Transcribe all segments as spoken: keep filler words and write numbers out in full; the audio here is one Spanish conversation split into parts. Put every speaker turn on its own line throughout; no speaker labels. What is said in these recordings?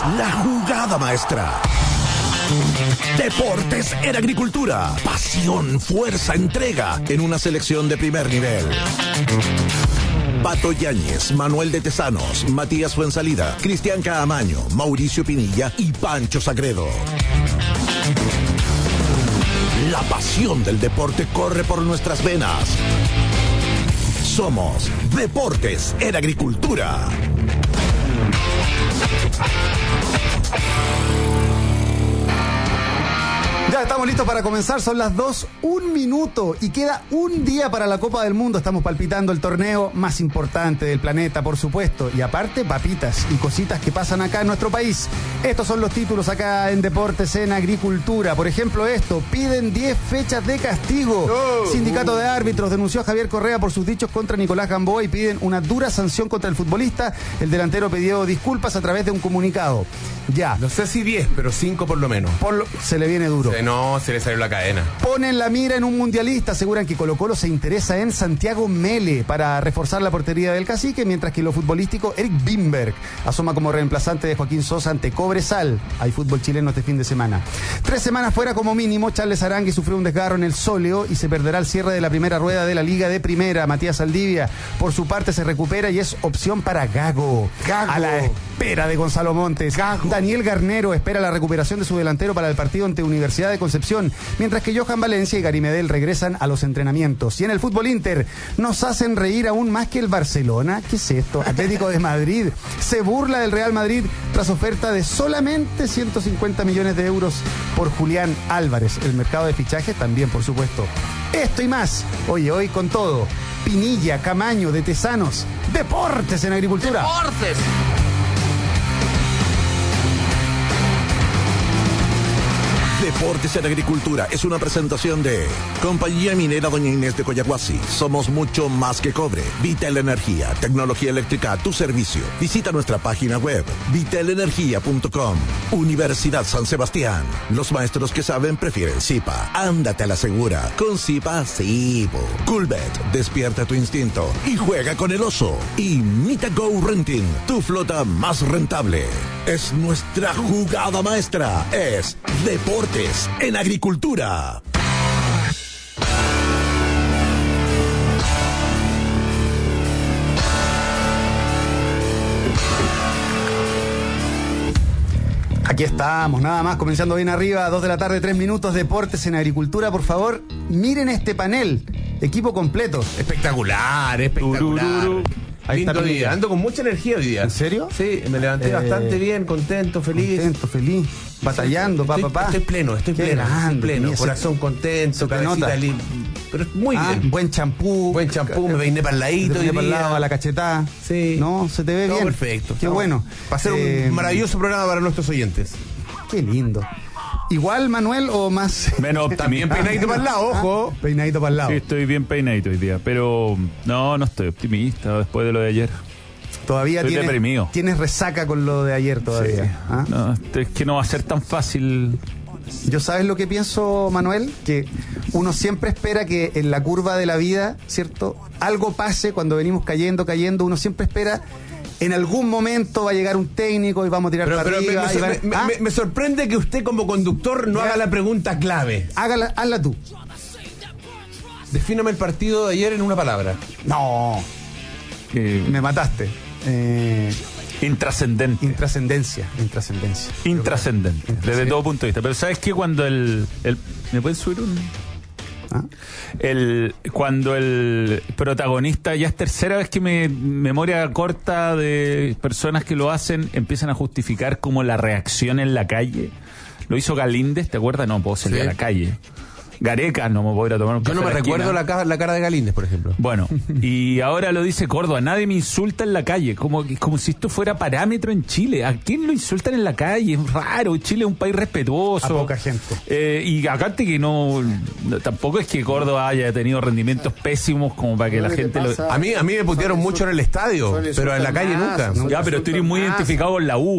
La jugada maestra. Deportes en Agricultura. Pasión, fuerza, entrega en una selección de primer nivel. Pato Yáñez, Manuel de Tesanos, Matías Fuensalida, Cristian Caamaño, Mauricio Pinilla y Pancho Sagredo. La pasión del deporte corre por nuestras venas. Somos Deportes en Agricultura.
Ya estamos listos para comenzar, son las dos, un minuto y queda un día para la Copa del Mundo. Estamos palpitando el torneo más importante del planeta, por supuesto, y aparte papitas y cositas que pasan acá en nuestro país. Estos son los títulos acá en Deportes en Agricultura. Por ejemplo esto, piden diez fechas de castigo. Oh, Sindicato uh. de Árbitros denunció a Javier Correa por sus dichos contra Nicolás Gamboa y piden una dura sanción contra el futbolista. El delantero pidió disculpas a través de un comunicado. Ya.
No sé si diez, pero cinco por lo menos.
Por lo, se le viene duro.
Se, no, se le salió la cadena.
Ponen la mira en un mundialista. Aseguran que Colo-Colo se interesa en Santiago Mele para reforzar la portería del Cacique, mientras que lo futbolístico, Eric Bimberg asoma como reemplazante de Joaquín Sosa ante Cobresal. Hay fútbol chileno este fin de semana. Tres semanas fuera como mínimo. Charles Arangui sufrió un desgarro en el sóleo y se perderá el cierre de la primera rueda de la Liga de Primera. Matías Saldivia, por su parte, se recupera y es opción para Gago.
Gago.
A la espera de Gonzalo Montes.
Gago.
Daniel Garnero espera la recuperación de su delantero para el partido ante Universidad de Concepción, mientras que Johan Valencia y Gary Medel regresan a los entrenamientos. Y en el fútbol Inter nos hacen reír aún más que el Barcelona. ¿Qué es esto? Atlético de Madrid se burla del Real Madrid tras oferta de solamente ciento cincuenta millones de euros por Julián Álvarez. El mercado de fichajes también, por supuesto. Esto y más. Oye, hoy con todo. Pinilla, Camaño, de Tesanos. Deportes en Agricultura.
¡Deportes!
Deportes en Agricultura es una presentación de Compañía Minera Doña Inés de Coyahuasi. Somos mucho más que cobre. Vital Energía, tecnología eléctrica a tu servicio. Visita nuestra página web vital energía punto com. Universidad San Sebastián. Los maestros que saben prefieren Zipa. Ándate a la segura. Con Zipa, sí. Coolbet, despierta tu instinto y juega con el oso. Y Mitago Renting, tu flota más rentable. Es nuestra jugada maestra. Es Deportes en Agricultura.
Aquí estamos, nada más, comenzando bien arriba, dos de la tarde, tres minutos, Deportes en Agricultura. Por favor, miren este panel, equipo completo.
Espectacular, espectacular. Turururu. Ahí Lindo está día, ando con mucha energía hoy día.
¿En serio?
Sí, me levanté eh, bastante bien, contento, feliz.
Contento, feliz, batallando,
estoy,
papá, papá.
Estoy pleno, estoy
Qué
pleno,
grande,
estoy pleno,
ese,
corazón contento, cabecita limpia. Pero muy
ah,
bien.
Buen champú.
Buen champú, me peiné para el ladito.
Me peiné para el lado, a la cachetada.
Sí.
No, se te ve
no,
bien.
Perfecto.
Qué
no,
bueno.
Va a ser eh, un maravilloso programa para nuestros oyentes.
Qué lindo. ¿Igual, Manuel, o más?
Menos
también peinadito para el lado, ojo.
Ah, peinadito para el lado.
Sí, estoy bien peinadito hoy día, pero no, no estoy optimista después de lo de ayer.
Todavía
estoy
tienes,
deprimido.
Tienes resaca con lo de ayer todavía.
Sí.
¿Ah?
No, es que no va a ser tan fácil.
Yo, ¿sabes lo que pienso, Manuel? Que uno siempre espera que en la curva de la vida, ¿cierto? Algo pase cuando venimos cayendo, cayendo. Uno siempre espera, en algún momento va a llegar un técnico y vamos a tirar
pero,
para
pero
arriba.
Me, me,
va,
me,
¿ah?
me, me sorprende que usted como conductor no
ya,
haga la pregunta clave.
Hágala, hazla tú.
Defíname el partido de ayer en una palabra.
No.
Eh,
me mataste. Eh...
Intrascendente.
Intrascendencia. Intrascendencia.
Intrascendente. Desde todo punto de vista. Pero ¿sabes qué? Cuando el... el ¿me puedes subir un...? ¿Ah? El, cuando el protagonista, ya es tercera vez que me memoria corta de personas que lo hacen, empiezan a justificar como la reacción en la calle. Lo hizo Galíndez, ¿te acuerdas? No puedo salir sí. a la calle. Gareca, no me voy a ir a tomar un
café. Yo no me
la
recuerdo la cara, la cara de Galíndez, por ejemplo.
Bueno, y ahora lo dice Córdoba, nadie me insulta en la calle, como, como si esto fuera parámetro en Chile. ¿A quién lo insultan en la calle? Es raro, Chile es un país respetuoso.
A poca gente.
Eh, y acá que no, no, tampoco es que Córdoba haya tenido rendimientos pésimos como para que la gente lo...
A mí, a mí me putearon mucho en el estadio, pero en la calle nunca.
Ya, pero estoy muy identificado con la U, po.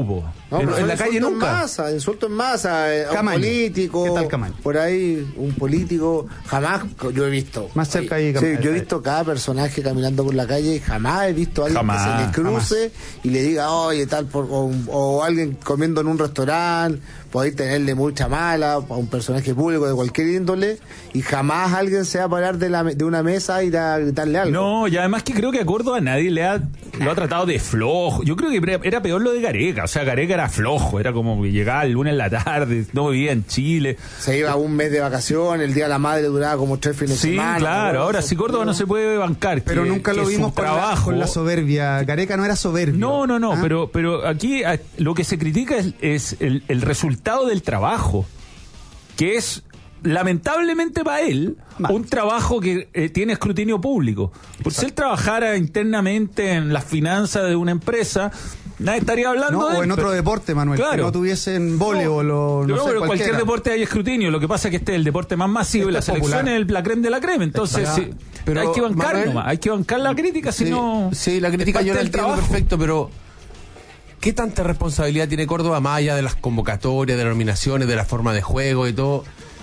No, pero en la calle nunca.
En masa, insulto en masa, eh, a un
Camaño.
político.
¿Qué tal Camaño?
Por ahí, un político. Jamás yo he visto.
Más cerca ahí,
Sí,
Camaño.
yo he visto cada personaje caminando por la calle y jamás he visto a alguien
Jamás,
que se le cruce y le diga, oye, tal, por, o, o alguien comiendo en un restaurante. Podéis tenerle mucha mala a un personaje público de cualquier índole y jamás alguien se va a parar de, la, de una mesa y ir a gritarle algo.
No, y además que creo que a Córdoba nadie le ha lo ha tratado de flojo. Yo creo que era- era peor lo de Gareca. O sea, Gareca era flojo, era como que llegaba el lunes en la tarde, no vivía en Chile.
Se iba un mes de vacaciones, el Día de la Madre duraba como tres fines de
Sí,
semana.
claro.
¿no?
Ahora, si Córdoba no se puede bancar,
Pero
que-
nunca lo
que
vimos
su
con la,
trabajo.
con la soberbia. Gareca no era soberbio.
No, no, no,
¿Ah?
pero, pero aquí a- lo que se critica es, es el, el resultado del trabajo, que es, lamentablemente para él,
Mal.
un trabajo que eh, tiene escrutinio público. Por si él trabajara internamente en las finanzas de una empresa, nadie estaría hablando
No,
de él.
o en otro
pero-
deporte, Manuel.
Claro.
Que no tuviesen voleibol o no,
No,
sé,
pero cualquier
cualquiera.
deporte hay escrutinio. Lo que pasa es que este es el deporte más masivo y
Este
la
es
selección
popular.
es el, la creme de la creme. Entonces,
Ya,
sí,
pero,
hay que bancar
Manuel,
nomás. Hay que bancar la crítica, si
Sí,
no.
sí, la crítica
es
yo la
parte del
entiendo
trabajo.
perfecto, pero ¿qué tanta responsabilidad tiene Córdoba más allá de las convocatorias, de las nominaciones, de la forma de juego y todo?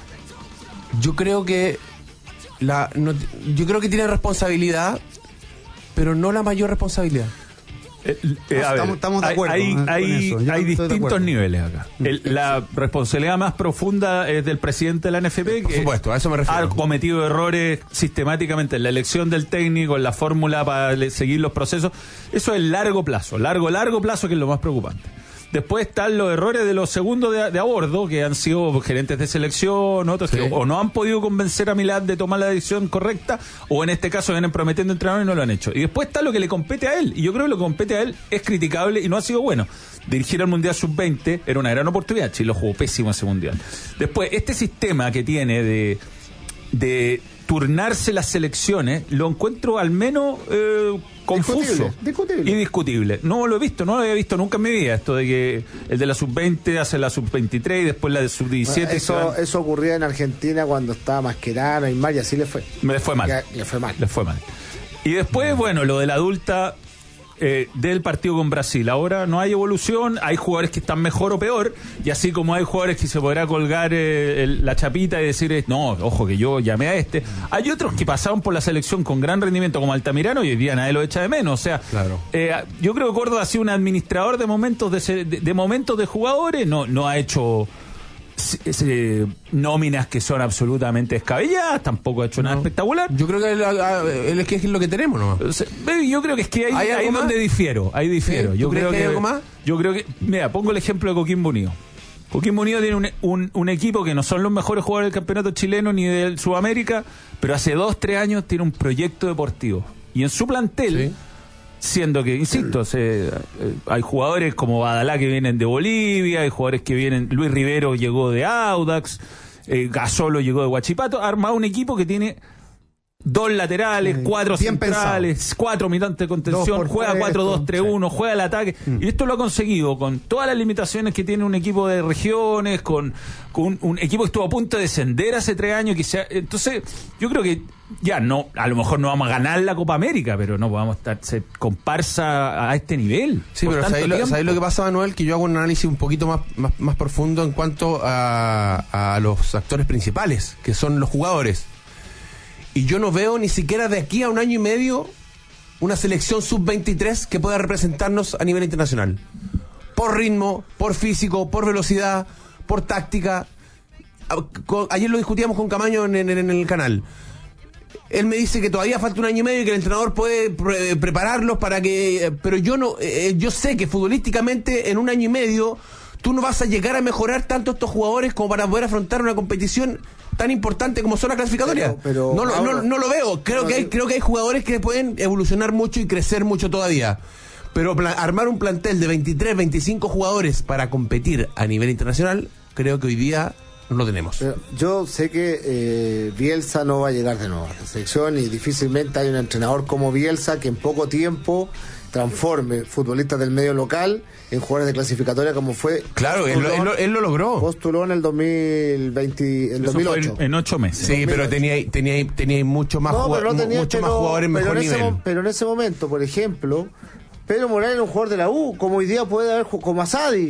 Yo creo que la no- yo creo que tiene responsabilidad, pero no la mayor responsabilidad.
Eh, eh, a ver,
Estamos- estamos de
hay-
acuerdo,
hay,
eh, con
hay-
eso. Yo
hay
estoy de
distintos
acuerdo.
niveles acá. El- la responsabilidad más profunda es del presidente de la N F P,
Por
que
supuesto, a eso me refiero.
ha cometido errores sistemáticamente en la elección del técnico, en la fórmula para le- seguir los procesos. Eso es largo plazo, largo, largo plazo, que es lo más preocupante. Después están los errores de los segundos de, de a bordo, que han sido gerentes de selección, otros
Sí.
que o no han podido convencer a Milán de tomar la decisión correcta, o en este caso vienen prometiendo entrenador y no lo han hecho. Y después está lo que le compete a él, y yo creo que lo que compete a él es criticable y no ha sido bueno. Dirigir al Mundial sub veinte era una gran oportunidad, Chile jugó pésimo ese Mundial. Después, este sistema que tiene de, de turnarse las selecciones, lo encuentro al menos eh, confuso
Discutible, discutible.
y discutible. No lo he visto, no lo había visto nunca en mi vida, esto de que el de la sub veinte hace la sub veintitrés y después la de sub diecisiete.
Eso, eso ocurría en Argentina cuando estaba Mascherano y Mar, y así le fue.
Me le fue mal.
Ya, le fue mal.
Le fue mal. Y después, bueno, lo de la adulta eh, del partido con Brasil. Ahora no hay evolución, hay jugadores que están mejor o peor, y así como hay jugadores que se podrá colgar eh, el- la chapita y decir, eh, no, ojo que yo llamé a este. Hay otros que pasaron por la selección con gran rendimiento como Altamirano y hoy día nadie lo echa de menos. O sea,
Claro.
eh, yo creo que Córdoba ha sido un administrador de momentos de, se- de, de momentos de jugadores, no, no ha hecho se- se- nóminas que son absolutamente descabelladas, tampoco ha hecho nada espectacular.
Yo creo que él, a- a- él es que es lo que tenemos, ¿no?
O sea, ve, yo creo que es que ahí,
¿Hay algo
ahí es
más?
donde difiero, ahí difiero.
¿Sí?
Yo
¿Tú crees
creo
que hay algo más?
Yo creo que, mira, pongo el ejemplo de Coquimbo Unido. Coquimbo Unido tiene un, un, un equipo que no son los mejores jugadores del campeonato chileno ni del Sudamérica, pero hace dos, tres años tiene un proyecto deportivo. Y en su plantel,
Sí.
siendo que, insisto, se- eh, hay jugadores como Badalá que vienen de Bolivia, hay jugadores que vienen, Luis Rivero llegó de Audax, eh, Gasolo llegó de Huachipato, ha armado un equipo que tiene dos laterales,
Sí,
cuatro
bien
centrales, cuatro militantes de
Dos
contención,
por
juega
puesto,
cuatro dos tres uno, juega el ataque. Y esto lo ha conseguido con todas las limitaciones que tiene un equipo de regiones, con, con un, un equipo que estuvo a punto de descender hace tres años. Que sea, entonces, yo creo que ya no, a lo mejor no vamos a ganar la Copa América, pero no vamos a estar se comparsa a este nivel.
Sí,
por
pero
tanto
¿sabéis lo,
tiempo.
sabéis lo que pasa, Manuel? Que yo hago un análisis un poquito más, más, más profundo en cuanto a, a los actores principales, que son los jugadores. Y yo no veo ni siquiera de aquí a un año y medio una selección sub veintitrés que pueda representarnos a nivel internacional. Por ritmo, por físico, por velocidad, por táctica. A- con- Ayer lo discutíamos con Camaño en, en- en el canal. Él me dice que todavía falta un año y medio y que el entrenador puede pre- prepararlos para que... Pero yo no, eh, yo sé que futbolísticamente en un año y medio tú no vas a llegar a mejorar tanto estos jugadores como para poder afrontar una competición tan importante como son las clasificatorias.
Pero- pero,
no, lo,
Mauro,
no, no lo veo. Creo
no,
que hay,
sí.
creo que hay jugadores que pueden evolucionar mucho y crecer mucho todavía. Pero pla- armar un plantel de veintitrés, veinticinco jugadores para competir a nivel internacional, creo que hoy día no lo tenemos.
Pero yo sé que eh, Bielsa no va a llegar de nuevo a la selección y difícilmente hay un entrenador como Bielsa que en poco tiempo transforme futbolistas del medio local en jugadores de clasificatoria como fue
Claro, él, lo- él lo- él lo logró.
postuló en el dos mil veinte, el
Eso fue
dos mil ocho.
en, en ocho meses.
Sí, pero tenía, tenía, tenía mucho más,
No,
jugua-
pero no tenía-
mucho más
pero-
jugadores en
pero
mejor
en ese
nivel.
mo- pero en ese momento, por ejemplo, Pedro Morales era un jugador de la U, como hoy día puede haber ju- como Asadi.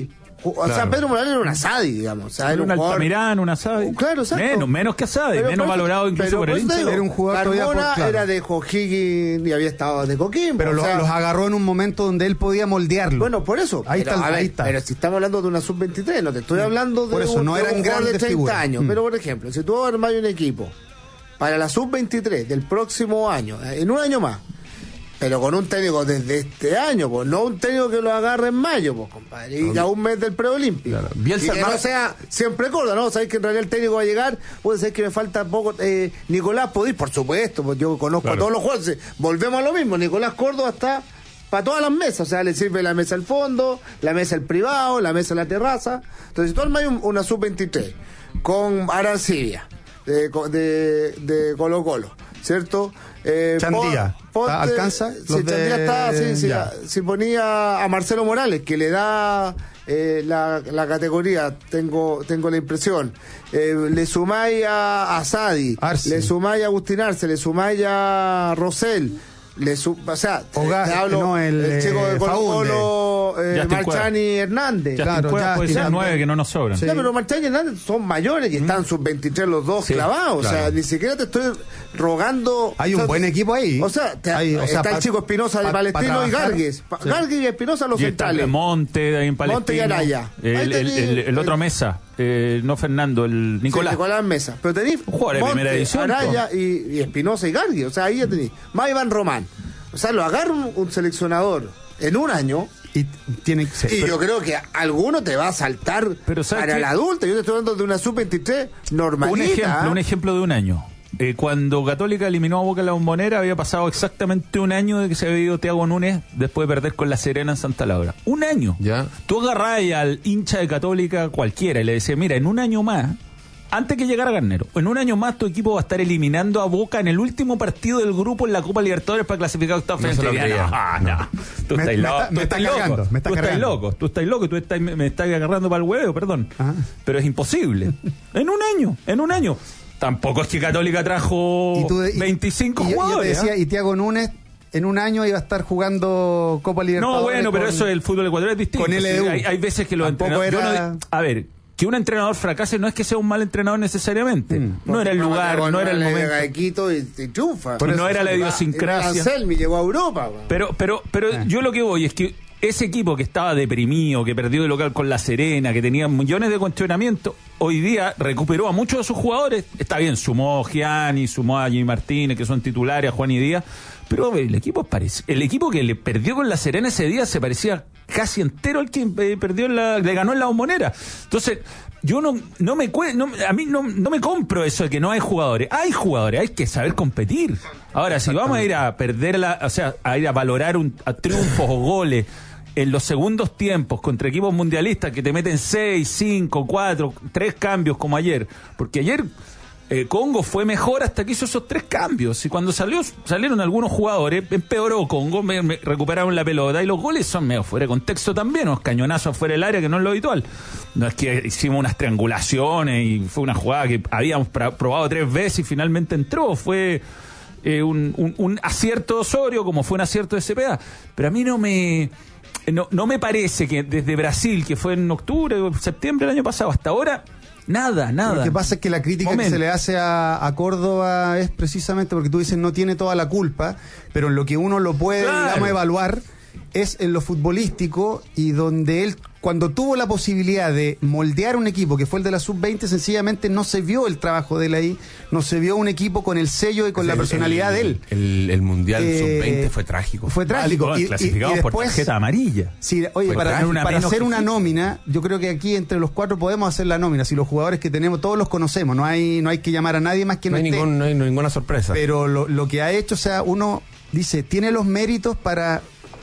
O claro. sea, Pedro Morales era un Asadi, digamos. O sea,
era un
jugador...
Altamirán, un Asadi.
Claro, exacto.
Menos, menos que Asadi, pero, menos pero, valorado incluso por el hincha.
Era un jugador
Carmona
por, claro.
era de O'Higgins y había estado de Coquimbo.
Pero
o
lo,
sea,
los agarró en un momento donde él podía moldearlo.
Bueno, por eso.
Ahí,
pero,
está,
ver,
ahí está.
Pero si estamos hablando de una sub veintitrés, no te estoy hablando de
por eso,
un,
no
de
eran
un jugador de treinta
figuras.
años.
Mm.
Pero, por ejemplo, si tú armas un equipo para la sub veintitrés del próximo año, en un año más, pero con un técnico desde este año, pues no un técnico que lo agarre en mayo, pues compadre, y a un mes del preolímpico. Claro. Y que no sea siempre Córdoba, ¿no? Sabéis que en realidad el técnico va a llegar, puede ser que me falta poco. Eh, Nicolás Podís, por supuesto, pues yo conozco claro. a todos los jugadores. Volvemos a lo mismo, Nicolás Córdoba está para todas las mesas, o sea, le sirve la mesa al fondo, la mesa al privado, la mesa a la terraza. Entonces, si tú armas un, una sub veintitrés con Arancibia, de, de, de Colo Colo, ¿cierto? Eh,
Chandía,
ponte,
¿alcanza?
Si sí, Chandía está, sí, sí, si ponía a Marcelo Morales, que le da eh, la, la categoría, tengo tengo la impresión, eh, le sumáis a, a Sadi, Arce. Le sumáis a Agustín Arce, le sumáis a Rosell, le su, o sea,
Hogar,
te hablo
no, el,
el chico de Colo Colo, eh, Marchani Hernández.
Justin
claro,
Cueva puede ser nueve que no nos sobran.
Sí. No, pero Marchani y Hernández son mayores y están sub veintitrés los dos sí, clavados. Claro. O sea, ni siquiera te estoy rogando.
Hay un
o sea,
buen equipo ahí.
O sea, te, Hay, o sea está pa, el chico Espinosa de pa, Palestino pa y Gargues. Sí. Gargues y Espinosa los
y
centrales.
Monte ahí en Palestino.
Monte y Araya.
El, el, el, el, el otro Mesa. Eh, no Fernando, el Nicolás.
Sí, Nicolás Mesa. Pero tenéis Monte, Araya y, y Espinosa y Gargues. O sea, ahí ya tenéis. Más Iván Román. O sea, lo agarra un, un seleccionador en un año.
Y, tiene que ser,
y
pero,
yo creo que alguno te va a saltar
pero
para el adulto. Yo te estoy hablando de una sub veintitrés normalita.
Un ejemplo, un ejemplo de un año. Eh, cuando Católica eliminó a Boca en la Bombonera, había pasado exactamente un año de que se había ido Thiago Núñez después de perder con La Serena en Santa Laura. Un año.
¿Ya?
Tú agarrás al hincha de Católica cualquiera y le decías, mira, en un año más, antes que llegara Garnero, en un año más tu equipo va a estar eliminando a Boca en el último partido del grupo en la Copa Libertadores para clasificar a octavos
no
finales. No, no, no. Tú estás loco. Tú estás loco. Tú estás loco. Tú estás loco. Tú estás, me, me estás agarrando para el huevo, perdón. Ajá. Pero es imposible. En un año. En un año. Tampoco es que Católica trajo ¿Y tú, y, veinticinco y, jugadores.
Yo te decía, ¿eh? Y Thiago Núñez en un año iba a estar jugando Copa Libertadores.
No, bueno, pero
con,
eso el fútbol ecuatoriano es distinto.
Con L D U.
Sí, hay, hay veces que los entrenadores...
Era...
No, a ver, que un entrenador fracase no es que sea un mal entrenador necesariamente. Mm, no era el lugar, no, no era el momento.
De Quito y, y triunfa.
Pero no era la idiosincrasia.
Anselmi llegó a Europa. Man.
Pero, pero, pero ah. yo lo que voy es que ese equipo que estaba deprimido, que perdió de local con La Serena, que tenía millones de cuestionamientos, hoy día recuperó a muchos de sus jugadores. Está bien, sumó a Gianni, sumó a Jimmy Martínez, que son titulares, a Juan y Díaz. Pero el equipo parece, el equipo que le perdió con La Serena ese día se parecía casi entero al que eh, perdió en la, le ganó en la Bombonera. Entonces, yo no, no me no, a mí no, no me compro eso de que no hay jugadores. Hay jugadores, hay que saber competir. Ahora, si vamos a ir a perder la, o sea, a ir a valorar un, a triunfos o goles en los segundos tiempos contra equipos mundialistas que te meten seis, cinco, cuatro, tres cambios como ayer, porque ayer eh, Congo fue mejor hasta que hizo esos tres cambios, y cuando salió salieron algunos jugadores, empeoró Congo, me, me recuperaron la pelota, y los goles son medio fuera de contexto también, unos cañonazos fuera del área que no es lo habitual. No es que hicimos unas triangulaciones y fue una jugada que habíamos probado tres veces y finalmente entró, fue eh, un, un, un acierto de Osorio como fue un acierto de C P A, pero a mí no me... No, no me parece que desde Brasil, que fue en octubre o septiembre del año pasado, hasta ahora, nada, nada.
Lo que pasa es que la crítica Momento. que se le hace a, a Córdoba es precisamente porque tú dices no tiene toda la culpa, pero en lo que uno lo puede, claro, digamos, evaluar es en lo futbolístico, y donde él, cuando tuvo la posibilidad de moldear un equipo que fue el de la sub veinte, sencillamente no se vio el trabajo de él ahí, no se vio un equipo con el sello y con el, la personalidad
el,
de él.
El, el Mundial
eh,
sub veinte fue trágico.
Fue trágico.
Vale,
y,
clasificados
y, y después,
por tarjeta amarilla.
Sí, oye, fue para, trágico, para hacer una nómina, yo creo que aquí entre los cuatro podemos hacer la nómina. Si los jugadores que tenemos, todos los conocemos, no hay no hay que llamar a nadie más que no,
no hay
esté.
Ningún, no hay ninguna sorpresa.
Pero lo, lo que ha hecho, o sea, uno dice, tiene los méritos para...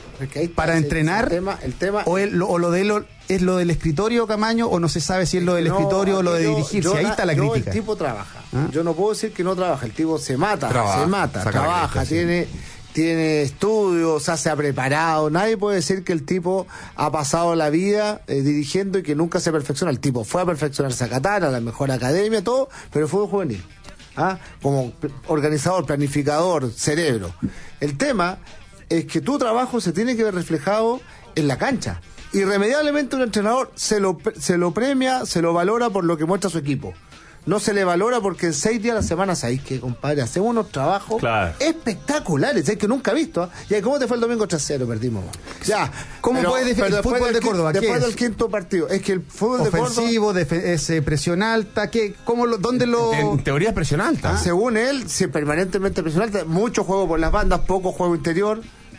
para el, entrenar,
el tema, el tema,
o, el, o lo de lo, es lo del escritorio, Camaño, o no se sabe si es lo del no, escritorio o lo de yo, dirigir. Si ahí está la
yo,
crítica.
El tipo trabaja. ¿Ah? Yo no puedo decir que no trabaja. El tipo se mata, trabaja, se mata, trabaja, grita, tiene, sí. tiene estudios, o sea, se ha preparado. Nadie puede decir que el tipo ha pasado la vida eh, dirigiendo y que nunca se perfecciona. El tipo fue a perfeccionarse a Qatar, a la mejor academia, todo, pero fue un juvenil. ¿Ah? Como organizador, planificador, cerebro. El tema es que tu trabajo se tiene que ver reflejado en la cancha. irremediablemente un entrenador se lo, se lo premia, se lo valora por lo que muestra su equipo. No se le valora porque en seis días a la semana, ¿sabéis qué, compadre? Hacemos unos trabajos
claro.
espectaculares, es que nunca he visto. ¿eh? ¿Y cómo te fue el domingo tres cero? Perdimos. Ya.
¿Cómo
pero,
puedes definir el fútbol de Córdoba?
Después
¿Qué
del
es?
quinto partido. Es que el fútbol
ofensivo,
de Córdoba...
es eh, presión alta, ¿qué? ¿Cómo lo, ¿dónde lo...?
En teoría es presión alta.
Ah, según él, sí, permanentemente presión alta, mucho juego por las bandas, poco juego interior.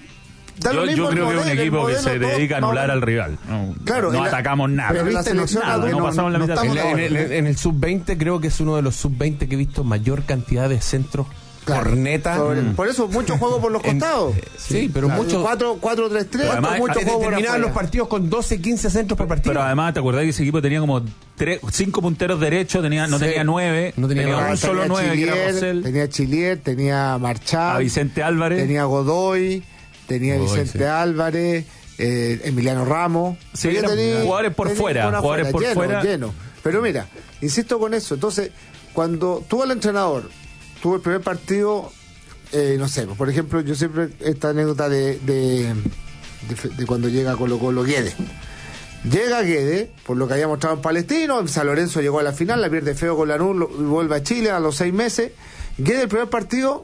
Yo, yo creo que es un equipo que se dedica a anular al rival. No,
claro,
no
la,
atacamos nada.
Pero
¿viste?
la selección
nada,
adulta,
no pasamos
no,
la
no
mitad.
estamos
En, en, en, en el sub veinte creo que es uno de los sub veinte que he visto mayor cantidad de centros. Claro, corneta.
Por,
mm.
por eso, mucho juego por los costados.
En, sí, sí, pero
claro,
mucho.
cuatro tres tres,
además,
mucho juego por
terminaban los partidos con doce, quince centros por partido.
Pero además, ¿te acordás que ese equipo tenía como tres, cinco punteros derechos? Tenía, no
sí.
tenía nueve.
No tenía,
tenía
nueve.
un solo
tenía
nueve,
Chilier,
que era Rosell.
Tenía Chilier, tenía Marchal.
A Vicente Álvarez.
Tenía Godoy. Tenía
Godoy,
Vicente
sí.
Álvarez. Eh, Emiliano Ramos.
Sí,
Tenía-
eran
tenía-
jugadores por
tenía
fuera,
una
jugadores por
lleno,
fuera.
lleno. Pero mira, insisto con eso. Entonces, cuando tuvo el entrenador, tuvo el primer partido, eh, no sé, por ejemplo, yo siempre esta anécdota de, de, de, de cuando llega Colo Colo Guedes. Llega Guedes, por lo que había mostrado en Palestino, en San Lorenzo llegó a la final, la pierde feo con Lanús y vuelve a Chile a los seis meses. Guedes, el primer partido,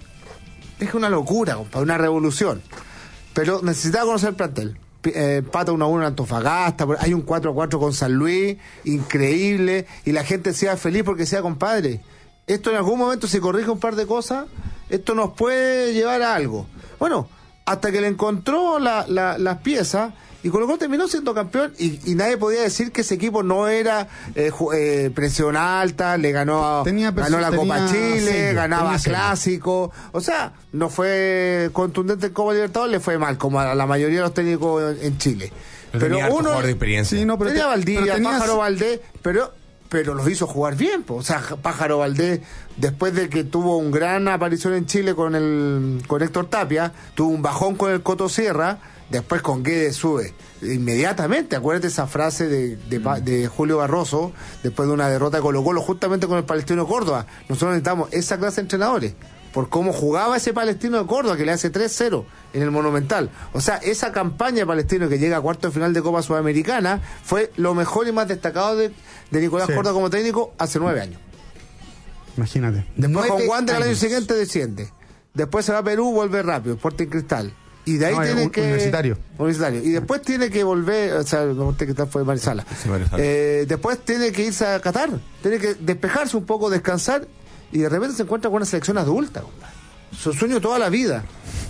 es una locura, compadre, una revolución. Pero necesitaba conocer el plantel. Eh, empata uno a uno en Antofagasta, hay un cuatro a cuatro con San Luis, increíble, y la gente sea feliz porque sea compadre. Esto en algún momento, si corrige un par de cosas, esto nos puede llevar a algo. Bueno, hasta que le encontró la, la, las piezas, y Colo Colo terminó siendo campeón, y, y nadie podía decir que ese equipo no era eh, ju- eh, presión alta, le ganó,
Tenía perso-
ganó la Copa
tenía
Chile,
sello,
ganaba
tenía sello.
clásico, o sea, no fue contundente en Copa Libertadores, le fue mal, como a la mayoría de los técnicos en, en Chile.
Pero tenía harto
uno
jugador de experiencia.
Sí, no, pero
tenía
te-
Valdivia,
pero tenías-
Pájaro Valdés, pero pero los hizo jugar bien, po. O sea, Pájaro Valdés, después de que tuvo un gran aparición en Chile con el con Héctor Tapia, tuvo un bajón con el Coto Sierra, después con Guedes sube inmediatamente. Acuérdate esa frase de, de, Pa- de Julio Barroso, después de una derrota de Colo Colo, justamente con el Palestino de Córdoba. Nosotros necesitamos esa clase de entrenadores, por cómo jugaba ese Palestino de Córdoba, que le hace tres cero en el Monumental. O sea, esa campaña de Palestino que llega a cuarto de final de Copa Sudamericana fue lo mejor y más destacado de, de Nicolás
Sí.
Córdoba como técnico hace nueve años.
Imagínate.
Después con
Nueve
Wander al año
años.
siguiente desciende. Después se va a Perú, vuelve rápido, Sporting Cristal. Y de ahí
No,
tiene
un-
que...
Universitario.
Universitario. Y después tiene que volver, o sea, el Sporting Cristal fue Marisala.
Sí, Marisala.
Eh, después tiene que irse a Qatar. Tiene que despejarse un poco, descansar. Y de repente se encuentra con una selección adulta, compadre. Su sueño toda la vida.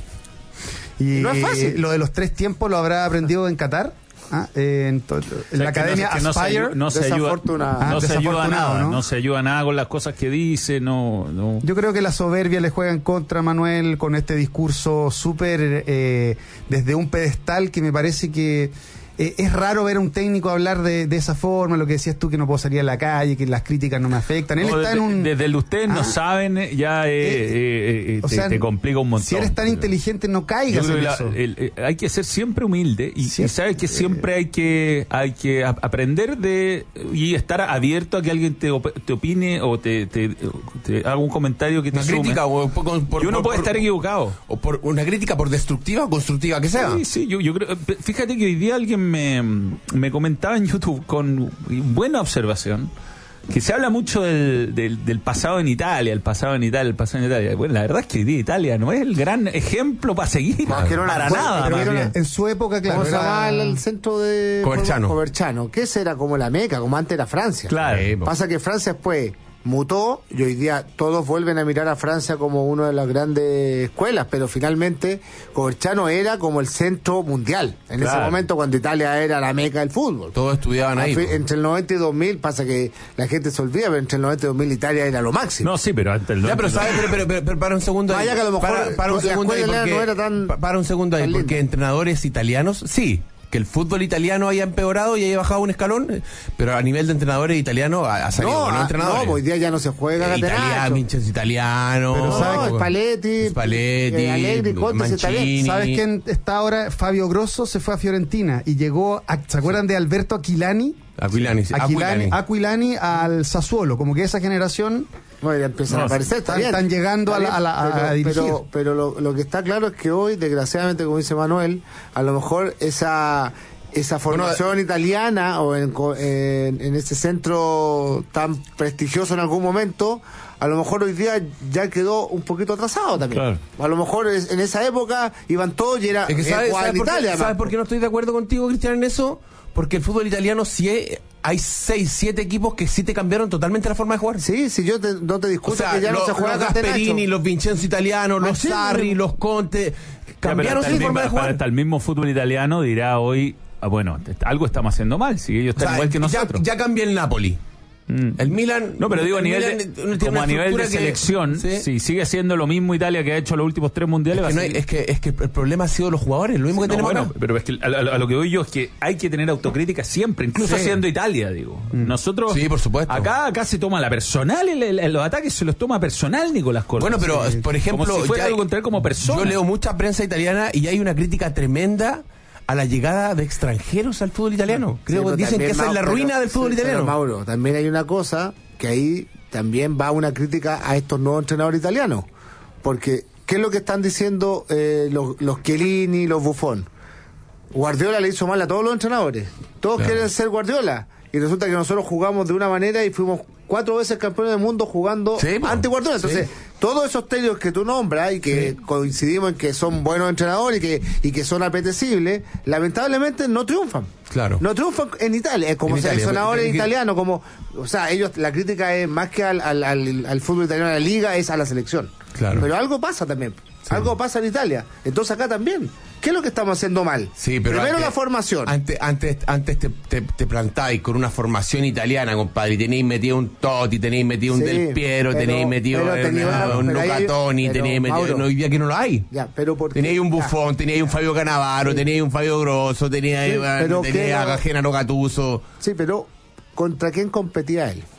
Y
No es fácil.
lo de los tres tiempos lo habrá aprendido en Qatar. ¿ah? Eh, en, to- en
O sea,
la
que
academia
no, que no se
Aspire.
ayu- no se ayuda,
desafortunado.
Ah,
no se ayuda
desafortunado,
nada,
¿no?
¿no? se ayuda nada con las cosas que dice, no, no.
Yo creo que la soberbia le juega en contra a Manuel con este discurso súper eh, desde un pedestal que me parece que eh, es raro ver a un técnico hablar de, de esa forma, lo que decías tú, que no puedo salir a la calle, que las críticas no me afectan. Él
No,
está
desde,
en un...
desde el ustedes
Ah.
no saben, eh, ya eh, eh, eh,
o
te,
sea,
te complica un montón.
Si eres tan inteligente, no
Yo
caigas
creo
en
que la-
eso.
el- eh, hay que ser siempre humilde y,
Sí,
y sabes que
eh,
siempre hay que hay que a- aprender de y estar abierto a que alguien te, op- te opine o te, te, te haga un comentario que te
Una
sume.
crítica o por, por-
y uno
por-
puede
por-
estar equivocado.
o por una crítica por destructiva o constructiva que sea.
Sí, sí, yo, yo creo. Fíjate que hoy día alguien me, me comentaba en YouTube con buena observación que se habla mucho del, del, del pasado en Italia, el pasado en Italia, el pasado en Italia. Bueno, la verdad es que hoy día Italia no es el gran ejemplo para seguir.
No, que era una-
para
bueno,
nada.
pero
más
era una-
bien.
En su época, claro.
¿Cómo se
era-
llamaba el, el centro de
Coverciano.
Coverciano? Que ese era como la Meca, como antes era Francia.
Claro.
Sí, po.
Pasa que Francia después mutó y hoy día todos vuelven a mirar a Francia como una de las grandes escuelas, pero finalmente Coverciano era como el centro mundial en ese
Claro.
momento, cuando Italia era la meca del fútbol.
Todos estudiaban ahí.
A fi-
po.
entre el noventa y dos mil, pasa que la gente se olvida, pero entre el noventa y dos mil Italia era lo máximo.
No, sí, pero antes el
Ya, pero sabes, pero, pero, pero, pero para un segundo ahí.
Vaya que a lo mejor
para, para un
la
segundo ahí
escuela
porque,
no era tan-
pa- para un segundo ahí,
tan
porque
linda.
entrenadores italianos, sí, que el fútbol italiano haya empeorado y haya bajado un escalón, eh, pero a nivel de entrenadores italianos ha, ha salido
no,
buenos
ah,
entrenadores.
no, hoy día ya no se juega
Eh, Italiano,
catenaccio.
pinches italianos.
Pero
No,
¿sabes?
Spalletti,
Spalletti,
eh, Allegri, Conte, ese italiano.
Mancini.
¿Sabes quién está ahora? Fabio Grosso se fue a Fiorentina y llegó, a- ¿se acuerdan de Alberto Aquilani?
Aquilani, sí,
Aquilani,
Aquilani.
Aquilani al Sassuolo, como que esa generación
Bueno, ya empiezan
No,
a aparecer, está
están-
bien.
están llegando
Está
a la- a la- a
bien, pero,
dirigir.
Pero, pero lo, lo que está claro es que hoy, desgraciadamente, como dice Manuel, a lo mejor esa esa formación bueno, italiana o en, en, en ese centro tan prestigioso en algún momento, a lo mejor hoy día ya quedó un poquito atrasado también. Claro. A lo mejor en esa época iban todos y era
es que ¿sabes,
¿sabes
en
por
Italia.
Qué,
¿Sabes por qué no estoy de acuerdo contigo, Cristian, en eso? Porque el fútbol italiano sí es, hay seis, siete equipos que sí te cambiaron totalmente la forma de jugar.
Sí, sí, yo te, no te discuto, o sea,
que ya
lo,
no se juega
los
Gasperini, los Vincenzo italianos, los Sarri, los Conte, cambiaron su forma de jugar.
Hasta el mismo fútbol italiano dirá hoy, ah, bueno, algo estamos haciendo mal, si ellos están o sea, igual que nosotros.
Ya, ya cambia el Napoli. El Milan.
No, pero digo a nivel de, como a nivel de selección, que, ¿sí? Si sigue siendo lo mismo Italia que ha hecho los últimos tres mundiales.
Es que, no hay, es que, es que el problema ha sido los jugadores, lo mismo sí, que no, tenemos
bueno,
acá.
Pero es que a, a, a lo que voy yo es que hay que tener autocrítica siempre, incluso sí. Siendo Italia, digo. Mm. Nosotros.
Sí, por supuesto.
Acá, acá se toma la personal, el, el, el, los ataques se los toma personal, Nicolás Cortés.
Bueno, pero sí. Por ejemplo,
como si fuera
ya,
algo contra él como persona.
Yo leo mucha prensa italiana y hay una crítica tremenda a la llegada de extranjeros al fútbol italiano. Creo que sí, dicen que esa es la ruina pero, del fútbol sí, italiano.
Pero, Mauro, también hay una cosa que ahí también va una crítica a estos nuevos entrenadores italianos. Porque, ¿qué es lo que están diciendo eh, los, los Chiellini, los Buffon? Guardiola le hizo mal a todos los entrenadores. Todos claro. quieren ser Guardiola. Y resulta que nosotros jugamos de una manera y fuimos cuatro veces campeones del mundo jugando sí, ante Guardiola. Entonces, sí. todos esos técnicos que tú nombras y que sí. coincidimos en que son buenos entrenadores y que, y que son apetecibles, lamentablemente no triunfan.
Claro.
No triunfan en Italia, como en seleccionadores Italia, italianos, como, o sea, ellos, la crítica es más que al, al, al, al fútbol italiano, a la liga, es a la selección. Claro. Pero algo pasa también. Sí. Algo pasa en Italia. Entonces acá también. ¿Qué es lo que estamos haciendo mal?
Sí, pero
primero
antes,
la formación.
Antes, antes, antes te, te, te plantáis con una formación italiana, compadre, y tenéis metido un Totti, tenéis metido un sí, Del Piero, pero, tenéis metido un, una, un Luca Toni, tenéis metido, Mauro, no, hoy día que no lo hay.
Ya, pero porque,
tenéis un Buffon, tenéis un Fabio Cannavaro, sí. tenéis un Fabio Grosso, tenéis sí, a Gennaro Gattuso.
Sí, pero ¿contra quién competía él?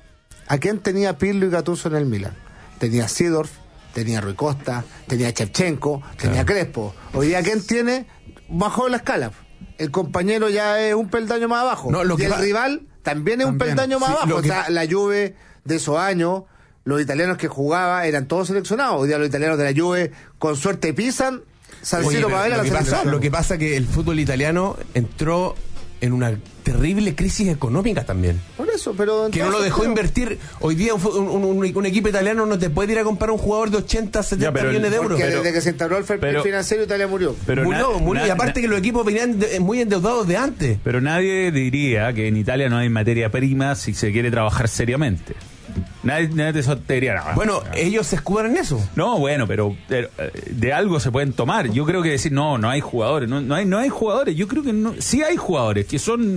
¿A quién tenía Pirlo y Gattuso en el Milan? Tenía Seedorf, tenía Rui Costa, tenía Shevchenko, tenía claro. Crespo. Hoy día, ¿quién tiene? Bajó la escala. El compañero ya es un peldaño más abajo. No, lo y que el va... rival también es también. un peldaño más sí, abajo. O sea, que... la Juve de esos años, los italianos que jugaba eran todos seleccionados. Hoy día los italianos de la Juve, con suerte pisan, San Siro para ver a la selección.
Lo que pasa es que el fútbol italiano entró en una terrible crisis económica también.
Por eso, pero...
Que no lo dejó pero... invertir. Hoy día un, un, un, un equipo italiano no te puede ir a comprar un jugador de ochenta, setenta ya, pero, millones de euros.
Porque
pero,
desde que se instauró el fair play financiero, Italia murió.
Pero murió, na, murió. Na, y aparte na, que los equipos venían de, muy endeudados de antes.
Pero nadie diría que en Italia no hay materia prima si se quiere trabajar seriamente. Nadie, nadie te diría nada.
Bueno, ellos se escudan en eso.
No, bueno, pero de, de algo se pueden tomar. Yo creo que decir, no, no hay jugadores. No, no, hay, no hay jugadores. Yo creo que no, sí hay jugadores que son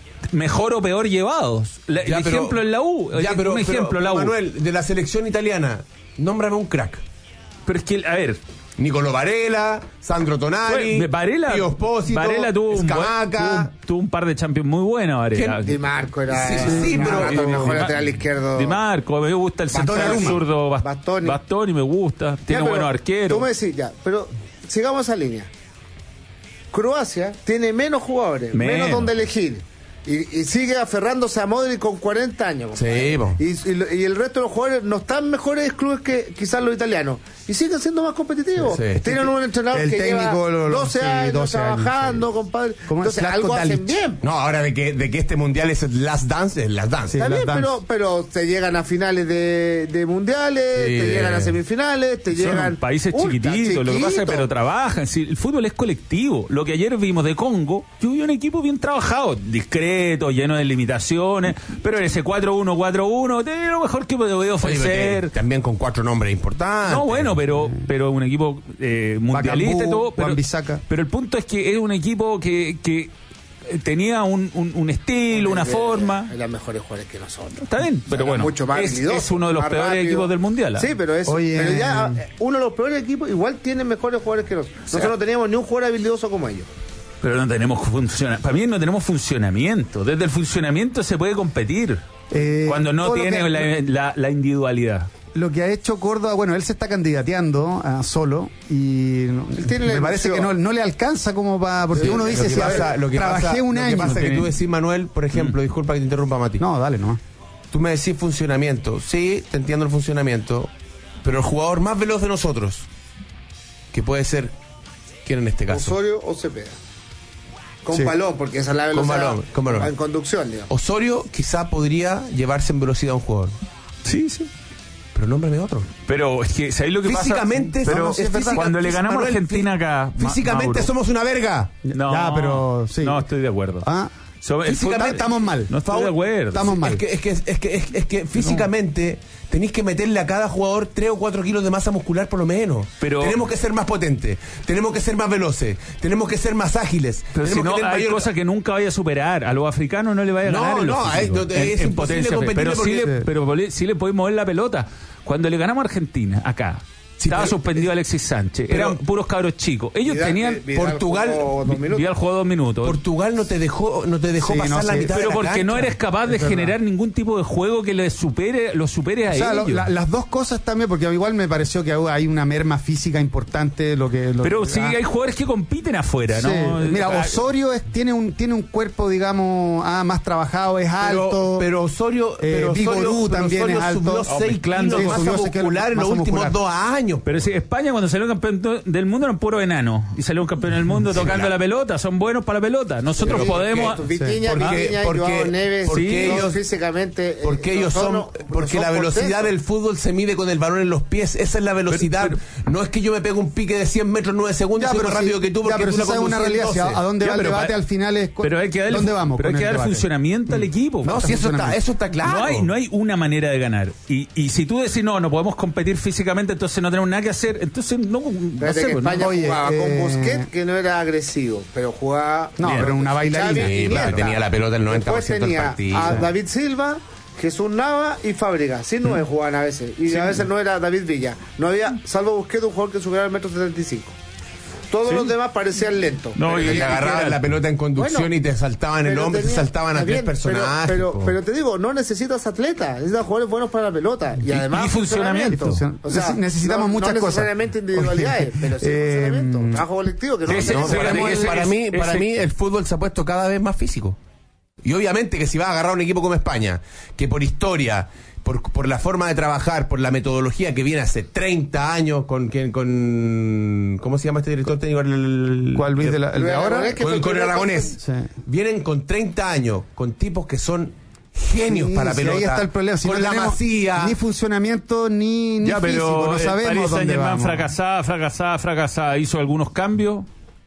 mejor o peor llevados. La, ya, el pero, ejemplo en la U.
Ya, pero,
un ejemplo,
pero,
la U.
Manuel, de la selección italiana, nómbrame un crack.
Pero es que, a ver...
Nicolò Varela, Sandro Tonali,
Varela,
Pio Esposito,
Varela tuvo un,
Scamacca,
tuvo, tuvo un par de Champions muy buenos, Varela.
Di Marco era
sí, sí, sí, pero
el mejor lateral izquierdo.
Di Marco, me gusta el central zurdo Bastoni. Bastoni me gusta, tiene buenos arqueros.
Tú me decís ya, pero sigamos esa línea. Croacia tiene menos jugadores, menos, menos donde elegir. Y, y sigue aferrándose a Modric con cuarenta años.
Sí,
y, y, y el resto de los jugadores no están mejores clubes que quizás los italianos. Y siguen siendo más competitivos. Sí, sí. Tienen un entrenador el que técnico, lleva doce años doce trabajando, años, sí. compadre. Entonces algo hacen bien.
No, ahora de que, de que este mundial es el Last Dance, es Last Dance.
Está
sí,
bien,
last
pero,
dance.
pero te llegan a finales de, de mundiales, sí. te llegan a semifinales, te
Son
llegan...
países chiquititos, chiquito. Lo que pasa es que pero trabajan. Sí, el fútbol es colectivo. Lo que ayer vimos de Congo, yo vi un equipo bien trabajado, discreto, lleno de limitaciones, pero en ese cuatro uno cuatro uno tiene lo mejor que puede ofrecer.
Oye, también con cuatro nombres importantes.
No, bueno, pero pero un equipo eh, mundialista Bacambú, y todo. Pero, pero el punto es que es un equipo que, que tenía un, un, un estilo, una de, forma.
De, de las mejores jugadores que nosotros.
Está bien, pero o sea, bueno, mucho más es, es uno de los peores rápido. equipos del mundial. ¿eh?
Sí, pero es Oye, pero ya uno de los peores equipos igual tiene mejores jugadores que nosotros. Nosotros o sea, no teníamos ni un jugador habilidoso como ellos.
Pero no tenemos funcionamiento. Para mí no tenemos funcionamiento. Desde el funcionamiento se puede competir. Eh, cuando no tiene que, la, la, la individualidad.
Lo que ha hecho Córdoba, bueno, él se está candidateando uh, solo y me parece que no, no le alcanza como para... Porque sí, uno dice, si
pasa, lo que
trabajé
pasa,
un
lo
año.
Lo que pasa
es
que tú decís, Manuel, por ejemplo, mm. disculpa que te interrumpa, Mati.
No, dale, no.
Tú me decís funcionamiento. Sí, te entiendo el funcionamiento, pero el jugador más veloz de nosotros, que puede ser, ¿quién en este caso?
Osorio o Cepeda. Con
Sí.
balón, porque esa es la
Con
velocidad
balón, con balón.
en conducción, digamos.
Osorio quizá podría llevarse en velocidad a un jugador.
Sí, sí.
Pero nómbrame otro.
Pero es que, ¿sabéis lo que
Físicamente,
pasa? Pero
somos- es física-
cuando le ganamos a
Manuel,
Argentina acá... Ma-
Físicamente
Mauro.
somos una verga.
No,
Ya, pero sí.
No, estoy de acuerdo.
Ah,
So- el
físicamente
fútbol-
estamos mal.
No estoy de acuerdo.
Estamos mal.
Es que, es que, es que, es, es que físicamente tenéis que meterle a cada jugador tres o cuatro kilos de masa muscular por lo menos.
Pero-
tenemos que ser más potentes, tenemos que ser más veloces, tenemos que ser más ágiles.
Pero si
tenemos
no,
que tener
hay
mayor-
cosas que nunca vaya a superar. A los africanos no le vaya a
No,
ganar en lo
no,
físico,
hay- no,
en-
es
en
imposible
potencia.
competirle
Pero sí,
porque-
le, pero pole- sí le podemos mover la pelota. Cuando le ganamos a Argentina, acá,
Sí,
estaba
pero-
suspendido Alexis Sánchez.
pero-
Eran puros cabros chicos. Ellos
Vidal-
tenían...
Vidal
Portugal-
jugó dos minutos.
Vidal jugó dos minutos.
Portugal no te dejó, no te dejó
Sí,
pasar
no
la
sé.
mitad de
pero
la
porque no
cancha.
eres capaz de
Es verdad.
generar ningún tipo de juego que le supere, lo supere a
O sea, lo-
ellos.
la- las dos cosas también, porque igual me pareció que hay una merma física importante. Lo que, lo
Pero
que-
sí,
ah,
hay jugadores que compiten afuera,
sí.
¿no?
Mira,
Ah,
Osorio es- tiene un tiene un cuerpo, digamos, ah, más trabajado, es
Pero,
alto.
pero Osorio,
Eh,
pero
Vigorú
Osorio, pero
también
Osorio
es alto.
subió
Oh,
seis
mezclando,
kilos de
sí,
masa
subió seis kilos
muscular en los
masa
últimos
muscular.
dos años.
Pero si España cuando salió campeón del mundo eran puro enano y salió un campeón del mundo tocando la pelota, son buenos para la pelota. Nosotros
Pero,
podemos...
¿qué? Vitinha,
Porque-
Vitinha y
porque-
Joao Neves,
porque
todos
ellos-
físicamente, eh,
Porque ellos son,
no-
porque
no
la
son
velocidad
potencias.
del fútbol se mide con el balón en los pies. Esa es la velocidad.
Pero-
no es que yo me pegue un pique de cien metros, nueve segundos,
Ya,
y soy
pero
más rápido
si-
que tú
ya,
porque
pero
tú
si
la
esa es una
conducías en
realidad. Si a,
doce.
a dónde
Ya,
va el
pero
debate
pa-
al final es cu-
Pero hay que darle,
¿dónde vamos?
pero hay
con
que
el
dar
debate?
funcionamiento al equipo.
No, si eso está, eso está claro.
No hay, no hay una manera de ganar. Y, y si tú decís, no, no podemos competir físicamente, entonces no tenemos nada que hacer, entonces no, no
Espérate que
hacemos, ¿no?
España
Oye,
jugaba
eh,
con Busquets, que no era agresivo, pero jugaba...
No, pero una bailarina.
Xavi,
Sí,
Iniesta.
pero tenía la pelota el noventa por
Después
ciento del
tenía
partido.
a David Silva, Jesús Nava y Fábregas. Sí, nueve jugaban a veces. Y a veces no era David Villa. No había, salvo Busquets, un jugador que superara el metro setenta y cinco. Todos
Sí.
los demás parecían lentos.
No,
Pero
y
Y te
tenía-
agarraban la pelota en conducción
Bueno,
y te saltaban el
pero
hombro, te
tenía-
saltaban a
está
tres
bien,
personajes.
Pero,
po.
pero, pero te digo, no necesitas atletas, necesitas jugadores buenos para la pelota. Y,
Y-
además
y funcionamiento.
funcionamiento. O sea,
Neces- necesitamos
no,
muchas
no
cosas.
necesariamente individualidades, pero sí
Eh,
funcionamiento. Trabajo colectivo que no,
ese-
no
No,
ese-
para, mí,
ese-
para, mí,
ese-
para mí el fútbol se ha puesto cada vez más físico. Y obviamente que si vas a agarrar un equipo como España, que por historia, por, por la forma de trabajar, por la metodología que viene hace treinta años con quien con ¿cómo se llama este director técnico? El-
¿Cuál Luis de la- el de
Luis
ahora?
Aragonés, que fue
Con,
el
con
primer
Aragonés.
Sí.
Vienen con treinta años, con tipos que son genios
Sí,
para la
sí,
pelota.
ahí está el problema. Si
con
no
la
tenemos
Masía.
ni funcionamiento ni, ni
Ya, pero
físico, no
el
sabemos
Paris
dónde
Saint-Germain
vamos.
fracasada, fracasada, fracasada, hizo algunos cambios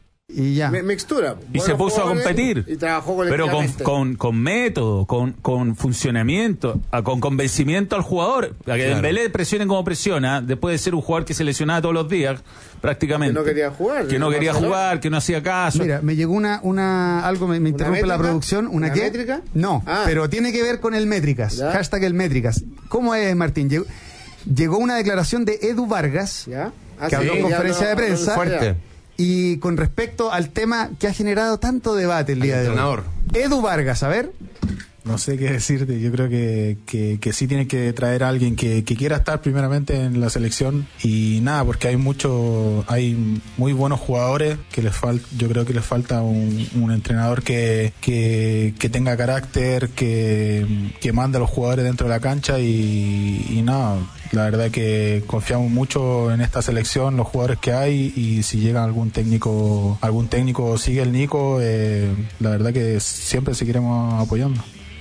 Y ya.
Mi- Mixtura.
y
Buenos
se puso a
jugadores
competir.
Y trabajó
pero con,
colectivamente.
con, con método, con, con funcionamiento, a- con convencimiento al jugador. A que
Claro.
Dembélé presione como presiona, después de ser un jugador que se lesionaba todos los días, prácticamente.
Que no quería jugar,
Que no
en
quería
Barcelona.
jugar, que no hacía caso.
Mira, me llegó una, una algo, me, me interrumpe la
métrica?
producción. ¿Una,
¿Una
qué?
métrica?
No,
Ah.
pero tiene que ver con el métricas.
Ya.
Hashtag el métricas. ¿Cómo es, Martín? Llegó, llegó una declaración de Edu Vargas,
¿Ya? Ah,
que
sí,
habló en
ya
conferencia
no-
de prensa.
no lo sabía.
Fuerte.
y con respecto al tema que ha generado tanto debate el día de hoy.
entrenador.
Edu Vargas, a ver.
No sé qué decirte, yo creo que, que, que sí tiene que traer a alguien que, que quiera estar primeramente en la selección y nada, porque hay mucho, hay muy buenos jugadores que les falta, yo creo que les falta un, un entrenador que, que, que tenga carácter, que, que mande a los jugadores dentro de la cancha y, y nada, la verdad que confiamos mucho en esta selección, los jugadores que hay y si llega algún técnico, algún técnico sigue el Nico, eh, la verdad que siempre seguiremos apoyando.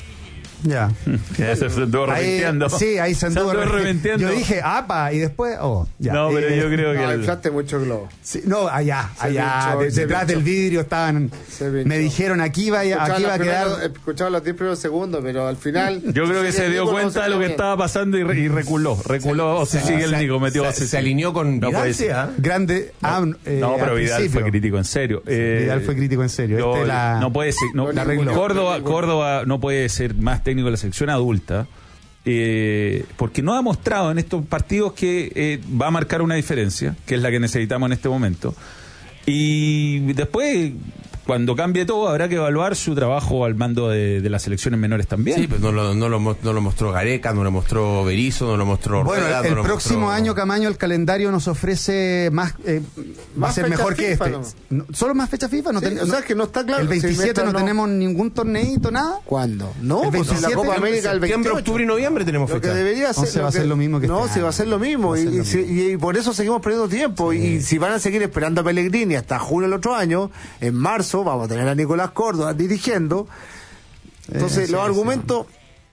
Ya.
Que se anduvo
Ahí,
reventeando.
sí, ahí se anduvo
anduvo
reventeando.
reventeando.
Yo dije, apa, y después, oh, ya.
No, pero
Eh,
yo creo que
No,
el-
inflaste mucho el globo.
Sí, no, allá,
Se
allá,
pinchó,
de-
se
detrás
pinchó.
del vidrio estaban.
Se pinchó.
Me dijeron aquí va,
Escuchaba
aquí va a
los
quedar.
primeros- Escuchaba los diez primeros segundos, pero al final...
Yo creo que
Sí,
se
el
dio
Nico no
cuenta
se
de lo que
bien.
estaba pasando y, re- y reculó. Reculó, o se sigue el Nico, metió
se, se alineó con
No
Vidal,
puede
sí,
ser.
¿ah?
Grande. ah, eh,
No, pero
al
Vidal
principio.
fue crítico en serio. Eh,
Vidal fue crítico en serio.
yo-
Este la-
no puede ser. No,
La arregló.
Córdoba,
Ninguno.
Córdoba no puede ser más técnico de la selección adulta. Eh, porque no ha mostrado en estos partidos que eh, va a marcar una diferencia, que es la que necesitamos en este momento. Y después, cuando cambie todo, habrá que evaluar su trabajo al mando de, de las selecciones menores también.
Sí, pero no lo, no, lo, mo- no lo mostró Gareca, no lo mostró Berizzo, no lo mostró
Bueno,
Rueda,
el
no lo
próximo
mostró-
año, Camaño, el calendario nos ofrece más, eh, va a
Más
ser
fecha
mejor que
FIFA,
este.
¿no?
No, ¿Solo más fecha FIFA? No
Sí,
ten-
o sea,
no-
que no está claro.
El veintisiete
Si mientras
no,
no-
tenemos ningún torneito, nada.
¿Cuándo? No,
El
pues en la
veintisiete,
Copa América el
Septiembre,
veintiocho.
octubre y noviembre tenemos
Lo que
fecha.
debería ser.
Entonces va a
que-
ser lo mismo que
No,
este
se va a
año.
ser lo mismo.
Va a
Y,
ser lo
y si-
mismo.
y por eso seguimos perdiendo tiempo. Y si van a seguir esperando a Pellegrini hasta junio del otro año, en marzo vamos a tener a Nicolás Córdoba dirigiendo. Entonces,
Eh, sí,
los
sí.
argumentos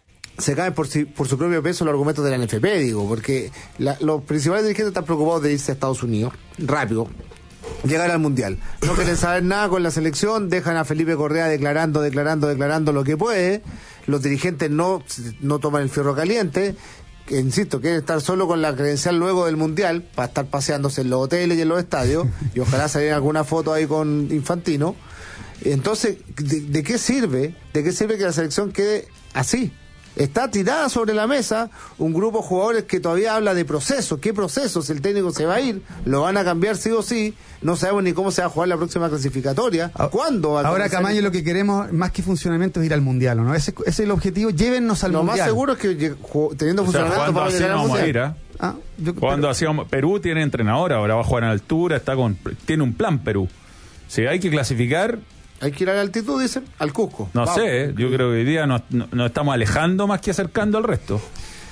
se caen por, si- por su propio peso, los argumentos de la N F P, digo, porque la- los principales dirigentes están preocupados de irse a Estados Unidos rápido, llegar al Mundial. No quieren saber nada con la selección, dejan a Felipe Correa declarando, declarando, declarando lo que puede. Los dirigentes no, no toman el fierro caliente. Que, insisto, quieren estar solo con la credencial luego del Mundial para estar paseándose en los hoteles y en los estadios y ojalá salga alguna foto ahí con Infantino. Entonces, ¿de, de qué sirve? ¿De qué sirve que la selección quede así? Está tirada sobre la mesa un grupo de jugadores que todavía habla de procesos. ¿Qué procesos? El técnico se va a ir, lo van a cambiar sí o sí. No sabemos ni cómo se va a jugar la próxima clasificatoria. ¿Cuándo va a
Ahora,
comenzar
Camaño,
esto?
lo que queremos, más que funcionamiento, es ir al Mundial, ¿o ¿no? Ese, ese es el objetivo. Llévennos al
Lo
Mundial.
más seguro es que lleg- ju- teniendo
O sea,
funcionamiento
jugando
vamos a
así
llegar
no
al
vamos a ir,
Mundial.
¿ah?
Ah, yo-
Cuando
pero-
hacíamos Perú tiene entrenador, ahora va a jugar en altura, está con tiene un plan Perú. Si hay que clasificar,
Hay que ir a la altitud, dicen, al Cusco.
no
Vamos.
sé, ¿eh? Yo creo que hoy día nos, no- nos estamos alejando más que acercando al resto.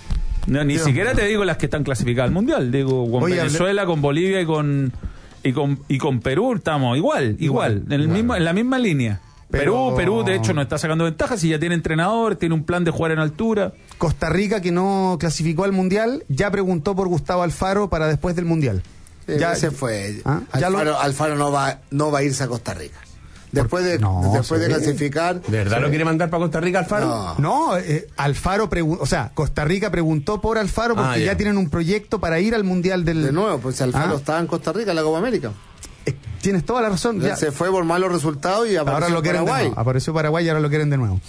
No, ni siquiera te digo las que están clasificadas al Mundial, digo con
Oye,
Venezuela, con Bolivia y con y con y con Perú estamos igual, igual, en el mismo en la misma línea.
Pero-
Perú, Perú de hecho no está sacando ventajas y ya tiene entrenador, tiene un plan de jugar en altura.
Costa Rica, que no clasificó al Mundial, ya preguntó por Gustavo Alfaro para después del Mundial.
Eh,
Ya-
ese fue.
¿Ah? Ya lo-
Alfaro, Alfaro no va, no va a irse a Costa Rica. Después de,
No,
después de
sí.
clasificar.
¿De verdad lo quiere mandar para Costa Rica, Alfaro?
No.
No, eh, Alfaro preguntó, o sea, Costa Rica preguntó por Alfaro porque
Ah,
ya.
ya.
tienen un proyecto para ir al Mundial del...
De nuevo, pues Alfaro
Ah.
estaba en Costa Rica en la Copa América.
Eh, tienes toda la razón.
Él
Ya.
se fue por malos resultados y apareció
Ahora lo
en
quieren de
Paraguay.
nuevo. Apareció Paraguay y ahora lo quieren de nuevo.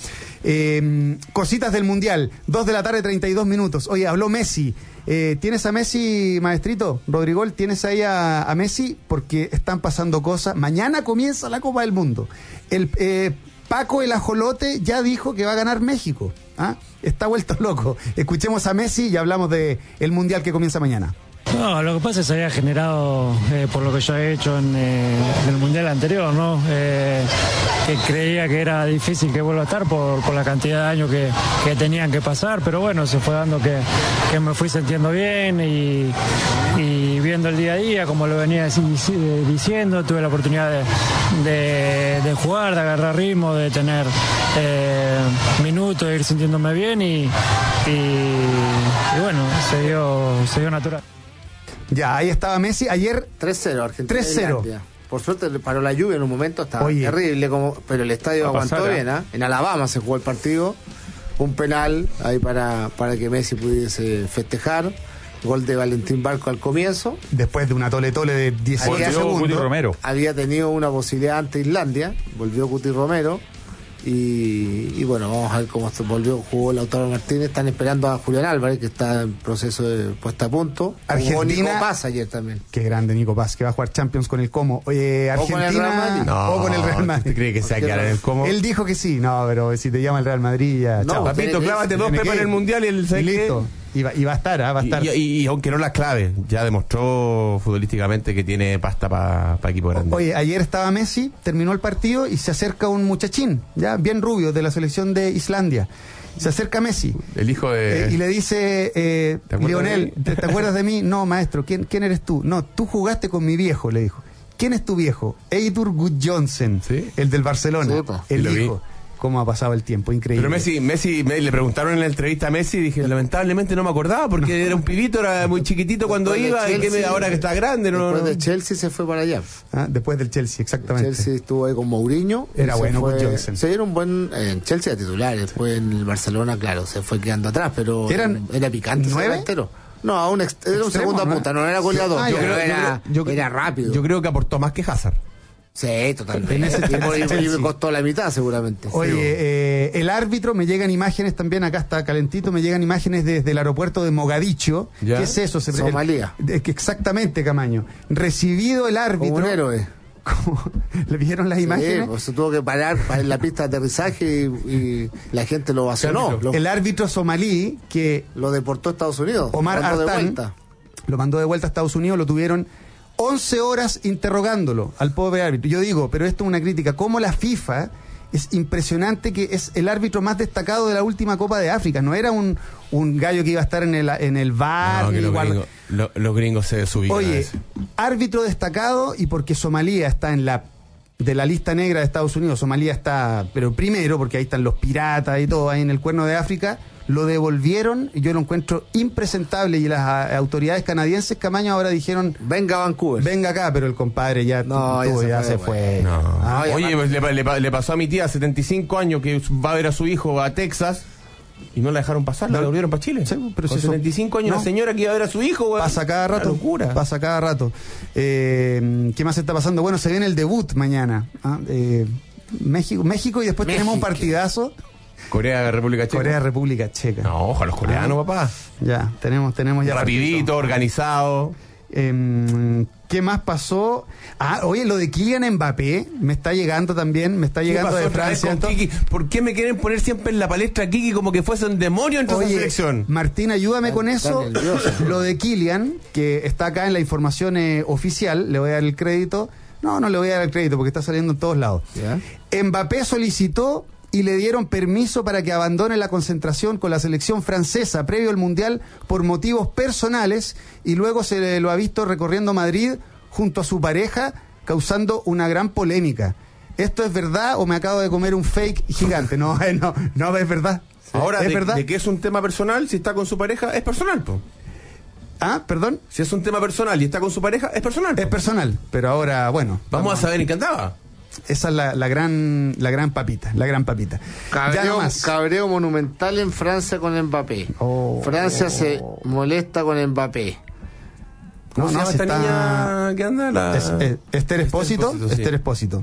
Eh, cositas del Mundial. Dos de la tarde, treinta y dos minutos. Oye, habló Messi. Eh, ¿Tienes a Messi, maestrito? Rodrigol, ¿tienes ahí a, a Messi? Porque están pasando cosas. Mañana comienza la Copa del Mundo. El eh, Paco el Ajolote ya dijo que va a ganar México. ¿Ah? Está vuelto loco. Escuchemos a Messi y hablamos de el Mundial que comienza mañana.
No, lo que pasa es que se había generado eh, por lo que yo he hecho en, eh, en el Mundial anterior, ¿no? Eh, que creía que era difícil que vuelva a estar por, por la cantidad de años que, que tenían que pasar, pero bueno, se fue dando que, que me fui sintiendo bien y, y viendo el día a día, como lo venía dic- diciendo, tuve la oportunidad de, de, de jugar, de agarrar ritmo, de tener eh, minutos, de ir sintiéndome bien y, y, y bueno, se dio, se dio natural.
Ya, ahí estaba Messi. Ayer
tres cero Argentina.
tres cero.
Islandia. Por suerte le paró la lluvia en un momento, estaba
Oye.
terrible, como, pero el estadio
Va a
aguantó
pasar, ¿eh?
bien. ¿Ah? En Alabama se jugó el partido, un penal ahí para, para que Messi pudiese festejar. Gol de Valentín Barco al comienzo.
después de una tole tole de dieciocho
Había-
Volvió Guti
segundos.
Romero.
Había tenido una posibilidad ante Islandia, volvió Cuti Romero. Y, y bueno, vamos a ver cómo se volvió, jugó Lautaro Martínez. Están esperando a Julián Álvarez, que está en proceso de puesta a punto. Jugó
Argentina-
Nico Paz ayer también.
Qué grande Nico Paz, que va a jugar Champions con el Como. Oye,
O con el
Argentina
Real Madrid.
No,
o con el Real Madrid.
¿Usted cree que se va a quedar en el cómo?
Él dijo que sí, no, pero si te llama el Real Madrid ya,
No,
chao.
usted-
Papito, clávate dos
Tiene
pepas
que-
en el Mundial y el
Y
¿sabe qué?
listo. Y va, y va a estar, ¿ah? va a estar.
Y, y- y aunque no las clave, ya demostró futbolísticamente que tiene pasta para equipo grande.
Oye, ayer estaba Messi, terminó el partido y se acerca un muchachín, ya bien rubio, de la selección de Islandia. Se acerca Messi
El hijo de...
eh, y le dice, eh,
¿Te acuerdas
Lionel,
de mí?
¿te, te acuerdas de mí? No, maestro, ¿quién, ¿quién eres tú? No, tú jugaste con mi viejo, le dijo. ¿Quién es tu viejo? Eidur Gudjohnsen,
¿Sí?
el del Barcelona,
Sí, po.
el
Sí, lo vi.
hijo. ¿Cómo ha pasado el tiempo? Increíble.
Pero Messi, Messi me- le preguntaron en la entrevista a Messi y dije, lamentablemente no me acordaba porque era un pibito, era muy chiquitito cuando
Después de
iba, y que me-
Chelsea,
ahora que está grande, no,
Después
no.
de Chelsea se fue para allá.
Ah, después del Chelsea, exactamente.
Chelsea estuvo ahí con Mourinho. y
Era
se
bueno
fue-
con Johnson.
Se dieron un buen. En Chelsea era titular, después en el Barcelona, claro, se fue quedando atrás, pero
¿Eran
era picante ese
nueve?
delantero. No, un ex- era un
Extremo,
segunda
¿no?
punta, no era goleador.
Ah,
yo
ya.
creo
Yo
que era,
yo-
era rápido.
Yo creo que aportó más que Hazard.
Sí, totalmente.
En ese-
y, por- y- y
Chelsea.
me costó la mitad, seguramente.
Oye, eh, el árbitro, me llegan imágenes también, acá está calentito, me llegan imágenes desde el aeropuerto de Mogadiscio.
¿Ya?
¿Qué es eso? Se-
Somalia.
el- de- que exactamente, Camaño. Recibido el árbitro.
Como un héroe.
¿Cómo? ¿Le vieron las
Sí,
imágenes?
pues se tuvo que parar para en la pista de aterrizaje y, y la gente lo vacionó. Lo,
El árbitro somalí, que
lo deportó a Estados Unidos.
Omar
mandó de
Artán
vuelta.
lo mandó de vuelta a Estados Unidos, lo tuvieron once horas interrogándolo al pobre árbitro. Yo digo, pero esto es una crítica. ¿Cómo la FIFA... Es impresionante que es el árbitro más destacado de la última Copa de África? No era un, un gallo que iba a estar en el, en el V A R.
No, que los,
igual.
gringos, lo, los gringos se desubican.
Oye, árbitro destacado, y porque Somalia está en la de la lista negra de Estados Unidos, Somalia está, pero primero, porque ahí están los piratas y todo, ahí en el Cuerno de África, lo devolvieron, y yo lo encuentro impresentable, y las a, autoridades canadienses, Camaño, ahora dijeron,
venga a Vancouver.
Venga acá, pero el compadre ya,
no,
tuvo,
ya,
ya
se
se
fue.
fue.
No.
Ah,
Oye, pues le, le, le pasó a mi tía, setenta y cinco años, que va a ver a su hijo a Texas, y no la dejaron pasar, la
No.
devolvieron para Chile.
Sí, pero
Con
si
setenta y cinco años,
no.
una señora que iba a ver a su hijo, güey.
Pasa cada rato.
Una locura.
Pasa cada rato. Eh, ¿Qué más está pasando? Bueno, se viene el debut mañana. ¿ah? Eh, México, México, y después
México.
tenemos un partidazo.
Corea, República Checa.
Corea, República Checa.
No, ojo a los coreanos,
Ah.
papá.
Ya, tenemos, tenemos ya.
Rapidito,
partidito.
organizado.
Eh, ¿Qué más pasó? Ah, oye, lo de Kylian Mbappé me está llegando también, me está
¿Qué
llegando
pasó
de
otra vez
Francia.
con
Entonces-
Kiki? ¿Por qué me quieren poner siempre en la palestra a Kiki como que fuese un demonio entre esa
Oye,
selección?
Martín, ayúdame con
Está
eso.
nervioso.
Lo de Kylian, que está acá en la información eh, oficial, le voy a dar el crédito. No, no le voy a dar el crédito porque está saliendo en todos lados.
¿Ya?
Mbappé solicitó y le dieron permiso para que abandone la concentración con la selección francesa previo al Mundial por motivos personales, y luego se le- lo ha visto recorriendo Madrid junto a su pareja, causando una gran polémica. ¿Esto es verdad o me acabo de comer un fake gigante? No, eh, no, no es verdad.
Ahora,
¿Es
de,
verdad?
de que es un tema personal, si está con su pareja, es personal, po.
Ah, perdón.
Si es un tema personal y está con su pareja, es personal. po.
Es personal, pero ahora, bueno.
Vamos a saber en qué andaba.
Esa es la, la gran la gran papita, la gran papita. Ya
Cabreo,
nomás.
cabreo monumental en Francia con Mbappé.
Oh.
Francia se molesta con Mbappé.
¿Cómo
No,
se
no,
llama
si
esta
está-
niña que anda? La...
Es- eh, Esther Espósito.
Espósito, sí.
Esther Espósito.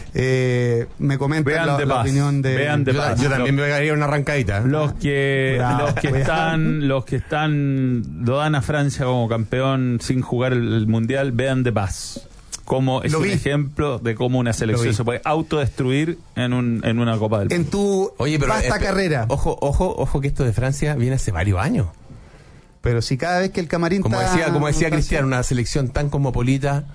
Eh, me comenta
Vean
la,
de
la
paz,
opinión de.
vean de
Yo,
paz.
yo también me pegaría una arrancadita.
Los que
Bravo,
los que
cuidado.
están los que están lo dan a Francia como campeón sin jugar el, el mundial, vean de paz. Como es
Lo
un
vi.
ejemplo de cómo una
Lo
selección
vi.
se puede autodestruir en un en una Copa del Mundo.
En tu
Oye, pero
vasta
espe-
carrera.
Ojo, ojo, ojo que esto de Francia viene hace varios años.
Pero si cada vez que el camarín
Como
está-
decía, como decía
está-
Cristian, una selección tan cosmopolita,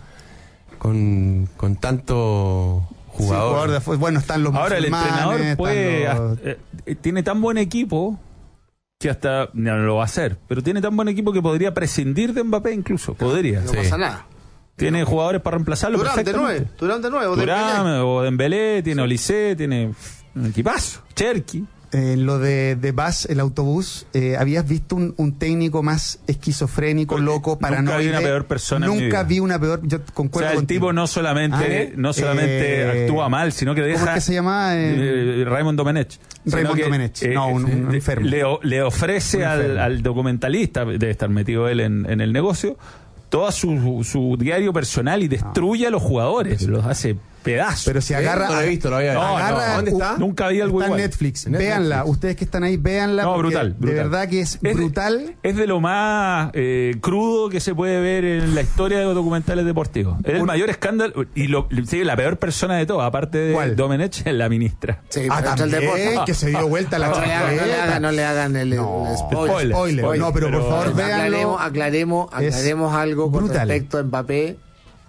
con, con tanto
Sí,
jugador.
jugador de afuera. Bueno, están los
Ahora el
musulmanes,
entrenador
están
puede
los-
hasta- eh, tiene tan buen equipo que hasta no lo va a hacer, pero tiene tan buen equipo que podría prescindir de Mbappé incluso, podría.
No
Sí.
pasa nada.
Tiene jugadores para reemplazarlo
Durán de
perfectamente.
nueve. Durán de nueve. o Dembélé.
Thuram o Dembélé, tiene Olise, tiene un equipazo. Cherky.
En lo de, de Bus, el autobús, eh, ¿habías visto un, un técnico más esquizofrénico,
Porque
loco,
nunca
paranoide?
vi una peor persona en mi
Nunca
vida.
vi una peor. Yo
O
concuerdo
sea, el
contigo.
tipo no solamente,
Ah,
no solamente
eh,
actúa mal, sino que deja...
¿Cómo es que se llama? Eh,
Eh, Raymond Domenech.
Raymond
Sino que,
Domenech. No, un- un
le-
enfermo.
Le, le ofrece
Un
al,
enfermo.
al documentalista, debe estar metido él en, en el negocio, todo su, su diario personal y destruye a los jugadores, los hace pedazos.
pero si
¿Eh?
agarra.
No lo he visto, lo había
No,
agarra-
no,
¿dónde está?
Nunca vi algo
Está en
igual.
Netflix.
En Netflix.
Véanla. Ustedes que están ahí, véanla.
No,
porque
brutal, brutal.
De verdad que es,
Es de-
brutal.
Es de lo más eh, crudo que se puede ver en la historia de los documentales deportivos. Es el
Un-
mayor escándalo y lo, sí, la peor persona de todas, aparte de
¿Cuál?
Domenech, es la ministra.
Sí,
Ah,
pero entra el
también,
deporte.
que se dio vuelta la
No le hagan, no le hagan, no le hagan el, el
No,
spoiler.
spoiler.
Spoiler.
Spoiler.
No, pero, por
Pero-
favor, véanlo.
Aclaremos, aclaremos,
Es
aclaremos algo con
brutal.
respecto a Mbappé,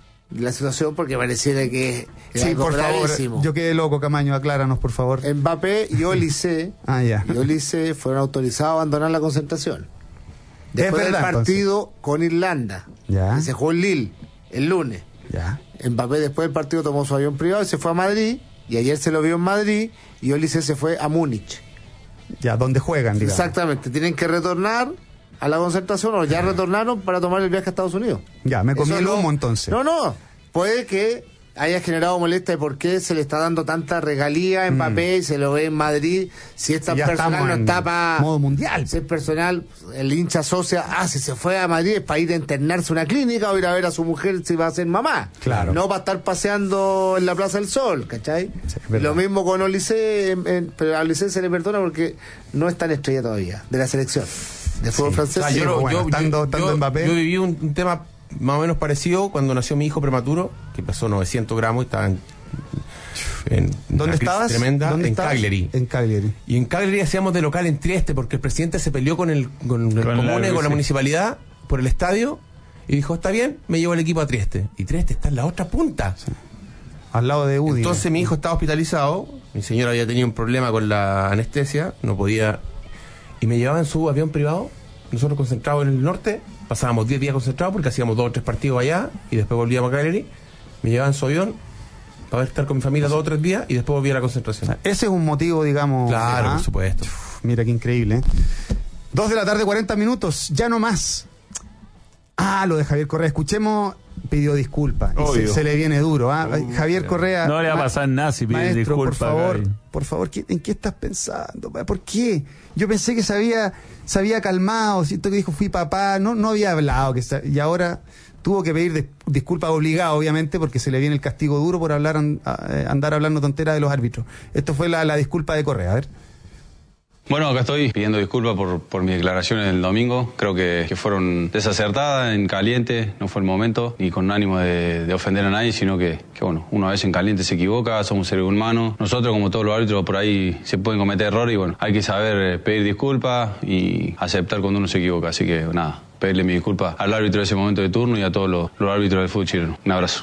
la situación, porque pareciera que es
Sí,
algo
por
gravísimo.
favor. Yo quedé loco, Camaño. Acláranos, por favor.
Mbappé y Olise
Ah, ya.
y Olise fueron autorizados a abandonar la concentración. Después
verdad,
del partido con Irlanda,
Ya.
que se jugó en Lille el lunes.
Ya.
Mbappé después del partido tomó su avión privado y se fue a Madrid, y ayer se lo vio en Madrid, y Olise se fue a Múnich.
Ya, donde juegan, digamos.
Exactamente, tienen que retornar a la concentración, o ya retornaron para tomar el viaje a Estados Unidos.
Ya, me comí
Eso
el
no-
humo entonces.
No, no, puede que haya generado molestia de por qué se le está dando tanta regalía a Mbappé y se lo ve en Madrid, si esta
Si ya
personal
estamos
no
en
está para...
modo mundial.
Si es personal, el hincha asocia, ah, si se fue a Madrid es para ir a internarse a una clínica o ir a ver a su mujer si va a ser mamá.
Claro.
No para estar paseando en la Plaza del Sol, ¿cachai?
Sí, es verdad.
Lo mismo con Olise, en- en- pero a Olise se le perdona porque no es tan estrella todavía, de la selección de fútbol
Sí.
francés.
Ah,
sí.
yo, lo-
bueno,
yo-
estando-
yo-
estando
yo-
Mbappé.
yo viví un, un tema más o menos parecido cuando nació mi hijo prematuro, que pesó novecientos gramos y estaba en, en una
¿Dónde
crisis
estabas?
tremenda,
¿Dónde
en
estabas?
Cagliari.
En Cagliari.
Y en Cagliari hacíamos de local en Trieste porque el presidente se peleó con el, con el
Con la-
comune, con la
sí.
municipalidad por el estadio Y dijo, está bien, me llevo el equipo a Trieste. Y Trieste está en la otra punta.
Sí. Al lado de Udine.
Entonces mi hijo estaba hospitalizado, mi señora había tenido un problema con la anestesia, no podía... Y me llevaba en su avión privado, nosotros concentrados en el norte, pasábamos diez días concentrados porque hacíamos dos o tres partidos allá y después volvíamos a Cagliari. Me llevaba en su avión para estar con mi familia dos o tres días y después volvía a la concentración.
O sea, ese es un motivo, digamos...
Claro,
¿ah?
por supuesto.
Uf, mira qué increíble, ¿eh? Dos de la tarde, cuarenta minutos, ya no más. Ah, lo de Javier Correa, escuchemos... Pidió disculpas. Se, se le viene duro. ¿ah?
Obvio.
Javier Correa.
No le va a pasar nada si pide disculpas.
Por favor, por favor, ¿en qué estás pensando? ¿Por qué? Yo pensé que se había, se había calmado. Siento que dijo, fui papá. No, no había hablado. Que se, y ahora tuvo que pedir de, disculpas obligado, obviamente, porque se le viene el castigo duro por hablar andar hablando tonteras de los árbitros. Esto fue la, la disculpa de Correa. A ver.
Bueno, acá estoy pidiendo disculpas por, por mis declaraciones del domingo. Creo que, que fueron desacertadas, en caliente, no fue el momento, ni con ánimo de, de ofender a nadie, sino que, que, bueno, uno a veces en caliente se equivoca, somos seres humanos. Nosotros, como todos los árbitros, por ahí se pueden cometer errores y, bueno, hay que saber pedir disculpas y aceptar cuando uno se equivoca. Así que, nada, pedirle mis disculpas al árbitro de ese momento de turno y a todos los, los árbitros del fútbol chileno. Un abrazo.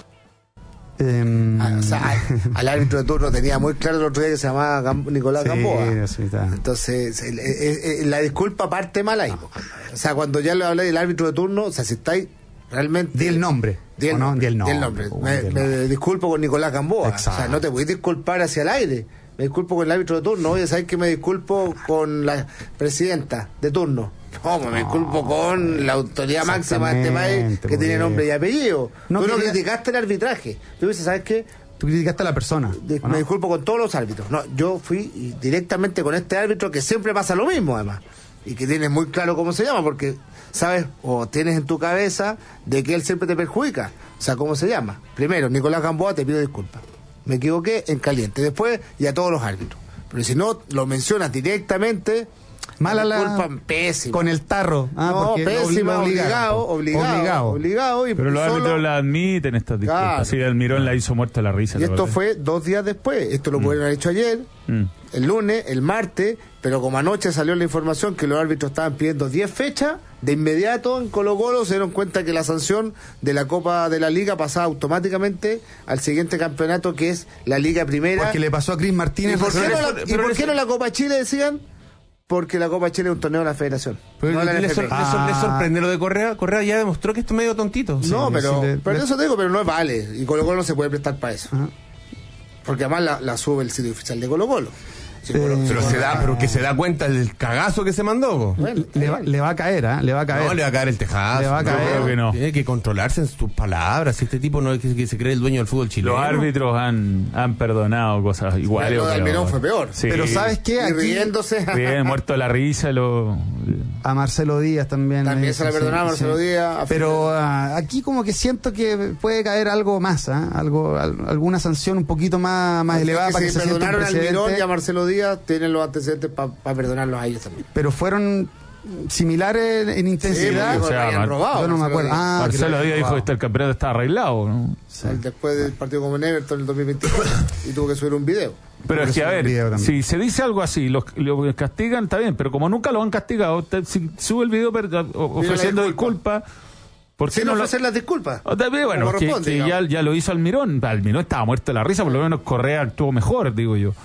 Eh, ah, o sea, al, al árbitro de turno tenía muy claro el otro día que se llamaba Gam- Nicolás
sí,
Gamboa.
Sí, está.
Entonces, el, el, el, la disculpa parte mal ahí. O sea, cuando ya le hablé del árbitro de turno, o sea, si estáis realmente.
Di el nombre.
Di el,
no?
nombre,
Di el nombre.
Di el nombre.
Pues,
me,
di el
me
nombre.
disculpo con Nicolás Gamboa.
Exacto.
O sea, no te podés disculpar hacia el aire. Me disculpo con el árbitro de turno. Oye, ¿sabes que me disculpo con la presidenta de turno? No, me disculpo con la autoridad máxima de este país que tiene nombre y apellido.
No
Tú no
quería...
criticaste el arbitraje. Tú dices, ¿sabes qué?
Tú criticaste a la persona.
De,
¿no?
Me disculpo con todos los árbitros. No, yo fui directamente con este árbitro que siempre pasa lo mismo, además. Y que tienes muy claro cómo se llama, porque sabes o tienes en tu cabeza de que él siempre te perjudica. O sea, ¿cómo se llama? Primero, Nicolás Gamboa, te pido disculpas. Me equivoqué en caliente. Después, y a todos los árbitros. Pero si no lo mencionas directamente...
Mala la
disculpa pésima.
Con el tarro. Ah,
no, pésima, obligado, obligado, obligado, obligado. Y
pero los
solo...
árbitros la admiten estas disculpas. Claro. Así Almirón la hizo muerta la risa.
Y esto fue dos días después. Esto lo mm. pudieron haber hecho ayer, mm. el lunes, el martes, pero como anoche salió la información que los árbitros estaban pidiendo diez fechas, de inmediato en Colo Colo se dieron cuenta que la sanción de la Copa de la Liga pasaba automáticamente al siguiente campeonato, que es la Liga Primera.
Porque le pasó a Cris Martínez.
¿Y por qué no la, ¿y por qué no la Copa Chile decían? Porque la Copa Chile es un torneo de la Federación.
Pero
no
le,
la
le, sor,
ah.
le, sor, le sorprende lo de Correa. Correa ya demostró que esto es medio tontito.
Sí, no, pero,
sí, le,
pero
le...
eso te digo, pero no vale. Y Colo Colo no se puede prestar para eso. Uh-huh. Porque además la, la sube el sitio oficial de Colo Colo.
Sí, eh, pero, pero se da, pero que se da cuenta del cagazo que se mandó.
Bueno, le, va, le va a caer, ¿eh? Le va a caer.
No, le va a caer el tejazo.
Le va a caer.
No,
creo que no.
Tiene que controlarse en sus palabras. Este tipo no es que, que se cree el dueño del fútbol chileno.
Los árbitros han, han perdonado cosas iguales.
Lo de Almirón fue peor.
Sí.
Pero ¿sabes qué?
Aquí, riéndose.
Bien, muerto de la risa. Lo...
A Marcelo Díaz también.
También
eso,
se le perdonaba a Marcelo
sí.
Díaz. A
Pero uh, aquí como que siento que puede caer algo más, ¿eh? algo al, alguna sanción un poquito más, más elevada para que,
que
se
perdonaron a Almirón y a Marcelo Díaz, tienen los antecedentes para pa perdonarlos a ellos también.
Pero fueron similares en intensidad.
Sí,
o sea,
habían robado,
yo no me acuerdo. Ah,
Marcelo Díaz dijo que el campeonato estaba arreglado, ¿no?
Sí. Después del partido con Everton en el dos mil veinticuatro y tuvo que subir un video.
Pero es que, a ver, si se dice algo así, los, los castigan, está bien, pero como nunca lo han castigado, te, si sube el video per, ofreciendo disculpas. ¿Por qué
Sin
no
ofrecer
lo...
las disculpas?
Bueno, que, que ya, ya lo hizo Almirón. Almirón estaba muerto de la risa, por lo menos Correa actuó mejor, digo yo.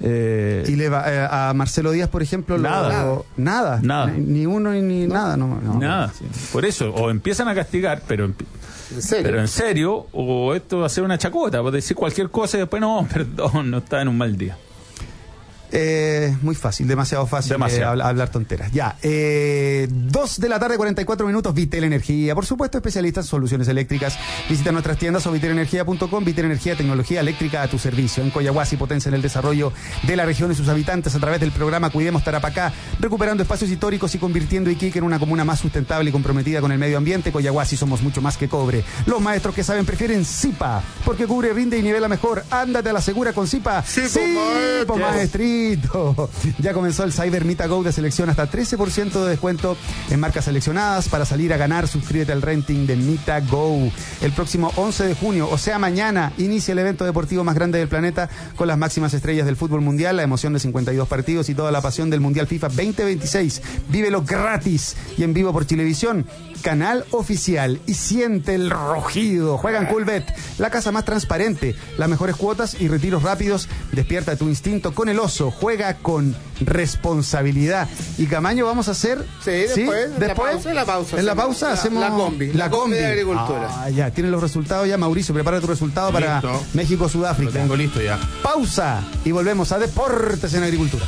Eh,
y le va, eh, a Marcelo Díaz, por ejemplo,
nada,
lo, nada,
nada,
ni, ni uno ni, ni no. nada, no, no,
nada. Sí. Por eso, o empiezan a castigar, pero en, ¿En serio? pero en serio, o esto va a ser una chacota, puede decir cualquier cosa y después no, perdón, no está en un mal día.
Eh, muy fácil, demasiado fácil
demasiado.
Eh, hablar, hablar tonteras. Ya, eh, dos de la tarde, cuarenta y cuatro minutos, Vitel Energía. Por supuesto, especialistas en soluciones eléctricas. Visita nuestras tiendas o vitel energía punto com. Vitel Energía, tecnología eléctrica a tu servicio. En Coyahuasi potencia en el desarrollo de la región y sus habitantes a través del programa Cuidemos Tarapacá, recuperando espacios históricos y convirtiendo Iquique en una comuna más sustentable y comprometida con el medio ambiente. Coyahuasi, somos mucho más que cobre. Los maestros que saben prefieren Zipa, porque cubre, rinde y nivela mejor. Ándate a la segura con Zipa.
Sí,
sí,
maestro.
maestría. Pablito. Ya comenzó el Cyber Mita Go de selección, hasta trece por ciento de descuento en marcas seleccionadas. Para salir a ganar, suscríbete al renting de Mita Go. El próximo once de junio, o sea mañana, inicia el evento deportivo más grande del planeta, con las máximas estrellas del fútbol mundial, la emoción de cincuenta y dos partidos y toda la pasión del Mundial FIFA veinte veintiséis. Vívelo gratis y en vivo por Chilevisión, canal oficial, y siente el rugido. Juega en Coolbet, la casa más transparente, las mejores cuotas y retiros rápidos. Despierta tu instinto con el oso, juega con responsabilidad. Y Camaño, vamos a hacer...
Sí, después,
¿sí?
En,
después
la pausa, en la pausa.
En la pausa
la,
hacemos...
La combi.
La,
la combi de agricultura.
Ah, ya, tienen los resultados ya. Mauricio, prepara tu resultado para México-Sudáfrica.
Lo tengo listo ya.
Pausa y volvemos a Deportes en Agricultura.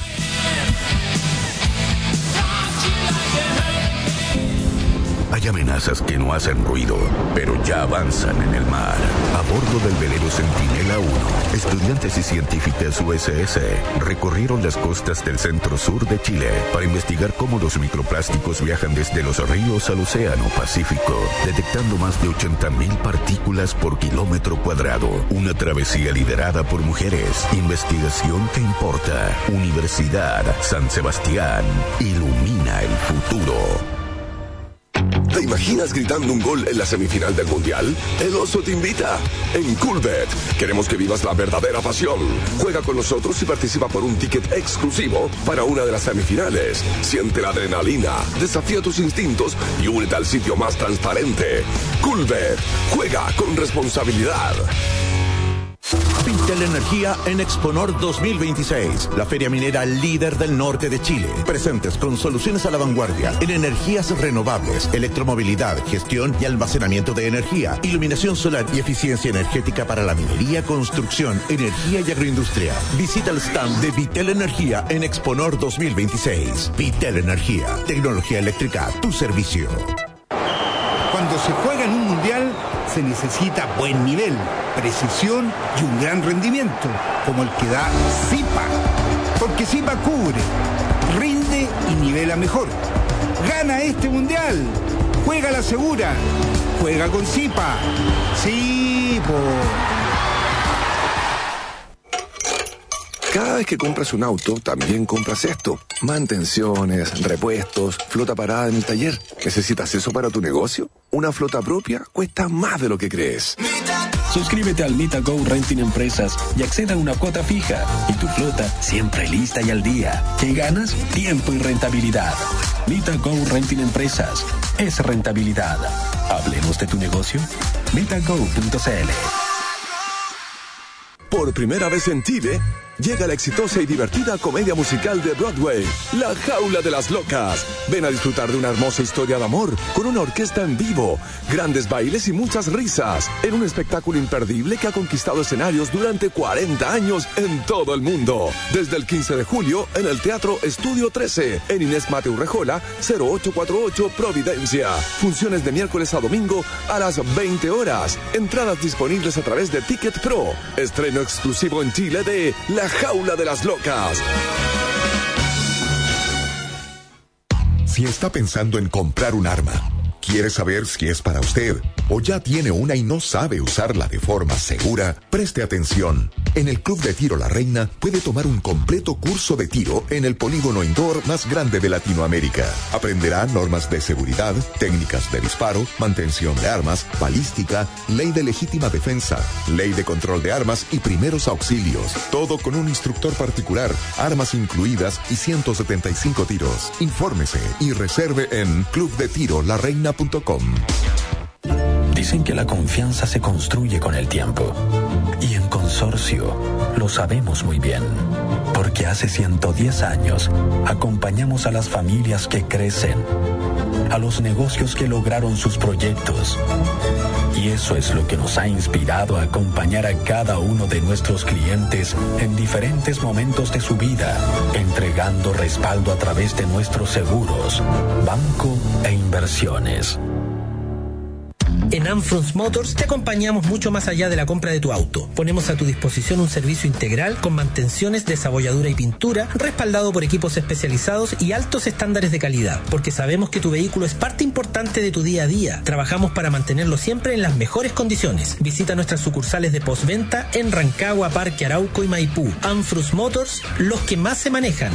Hay amenazas que no hacen ruido, pero ya avanzan en el mar. A bordo del velero Centinela uno, estudiantes y científicas U S S recorrieron las costas del centro-sur de Chile para investigar cómo los microplásticos viajan desde los ríos al océano Pacífico, detectando más de ochenta mil partículas por kilómetro cuadrado. Una travesía liderada por mujeres. Investigación que importa. Universidad San Sebastián. Ilumina el futuro.
¿Te imaginas gritando un gol en la semifinal del Mundial? El Oso te invita. En Coolbet queremos que vivas la verdadera pasión. Juega con nosotros y participa por un ticket exclusivo para una de las semifinales. Siente la adrenalina, desafía tus instintos y únete al sitio más transparente. Coolbet, juega con responsabilidad.
Vitel Energía en Exponor dos mil veintiséis, la feria minera líder del norte de Chile. Presentes con soluciones a la vanguardia en energías renovables, electromovilidad, gestión y almacenamiento de energía, iluminación solar y eficiencia energética para la minería, construcción, energía y agroindustria. Visita el stand de Vitel Energía en Exponor dos mil veintiséis. Vitel Energía, tecnología eléctrica a tu servicio.
Cuando se juega en un mundial, se necesita buen nivel, precisión y un gran rendimiento, como el que da Zipa. Porque Zipa cubre, rinde y nivela mejor. Gana este mundial. Juega la segura. Juega con Zipa. Sí, po.
Cada vez que compras un auto, también compras esto. Mantenciones, repuestos, flota parada en el taller. ¿Necesitas eso para tu negocio? Una flota propia cuesta más de lo que crees.
Suscríbete al Mita Go Renting Empresas y acceda a una cuota fija. Y tu flota siempre lista y al día. ¿Qué ganas? Tiempo y rentabilidad. Mita Go Renting Empresas. Es rentabilidad. Hablemos de tu negocio. mitago punto c l.
Por primera vez en Chile, llega la exitosa y divertida comedia musical de Broadway, La Jaula de las Locas. Ven a disfrutar de una hermosa historia de amor con una orquesta en vivo, grandes bailes y muchas risas, en un espectáculo imperdible que ha conquistado escenarios durante cuarenta años en todo el mundo. Desde el quince de julio en el Teatro Estudio trece, en Inés Mateu Rejola, cero ocho cuatro ocho Providencia. Funciones de miércoles a domingo a las veinte horas. Entradas disponibles a través de Ticket Pro. Estreno exclusivo en Chile de La Jaula de las Locas.
Si está pensando en comprar un arma, quiere saber si es para usted o ya tiene una y no sabe usarla de forma segura, preste atención. En el Club de Tiro La Reina puede tomar un completo curso de tiro en el polígono indoor más grande de Latinoamérica. Aprenderá normas de seguridad, técnicas de disparo, mantención de armas, balística, ley de legítima defensa, ley de control de armas y primeros auxilios. Todo con un instructor particular, armas incluidas y ciento setenta y cinco tiros. Infórmese y reserve en club de tiro la reina punto com.
Dicen que la confianza se construye con el tiempo. Y en Consorcio lo sabemos muy bien. Porque hace ciento diez años acompañamos a las familias que crecen, a los negocios que lograron sus proyectos. Y eso es lo que nos ha inspirado a acompañar a cada uno de nuestros clientes en diferentes momentos de su vida, entregando respaldo a través de nuestros seguros, banco e inversiones.
En Amfrons Motors te acompañamos mucho más allá de la compra de tu auto. Ponemos a tu disposición un servicio integral con mantenciones, desabolladura y pintura, respaldado por equipos especializados y altos estándares de calidad, porque sabemos que tu vehículo es parte importante de tu día a día. Trabajamos para mantenerlo siempre en las mejores condiciones. Visita nuestras sucursales de postventa en Rancagua, Parque Arauco y Maipú. Amfrons Motors, los que más se manejan.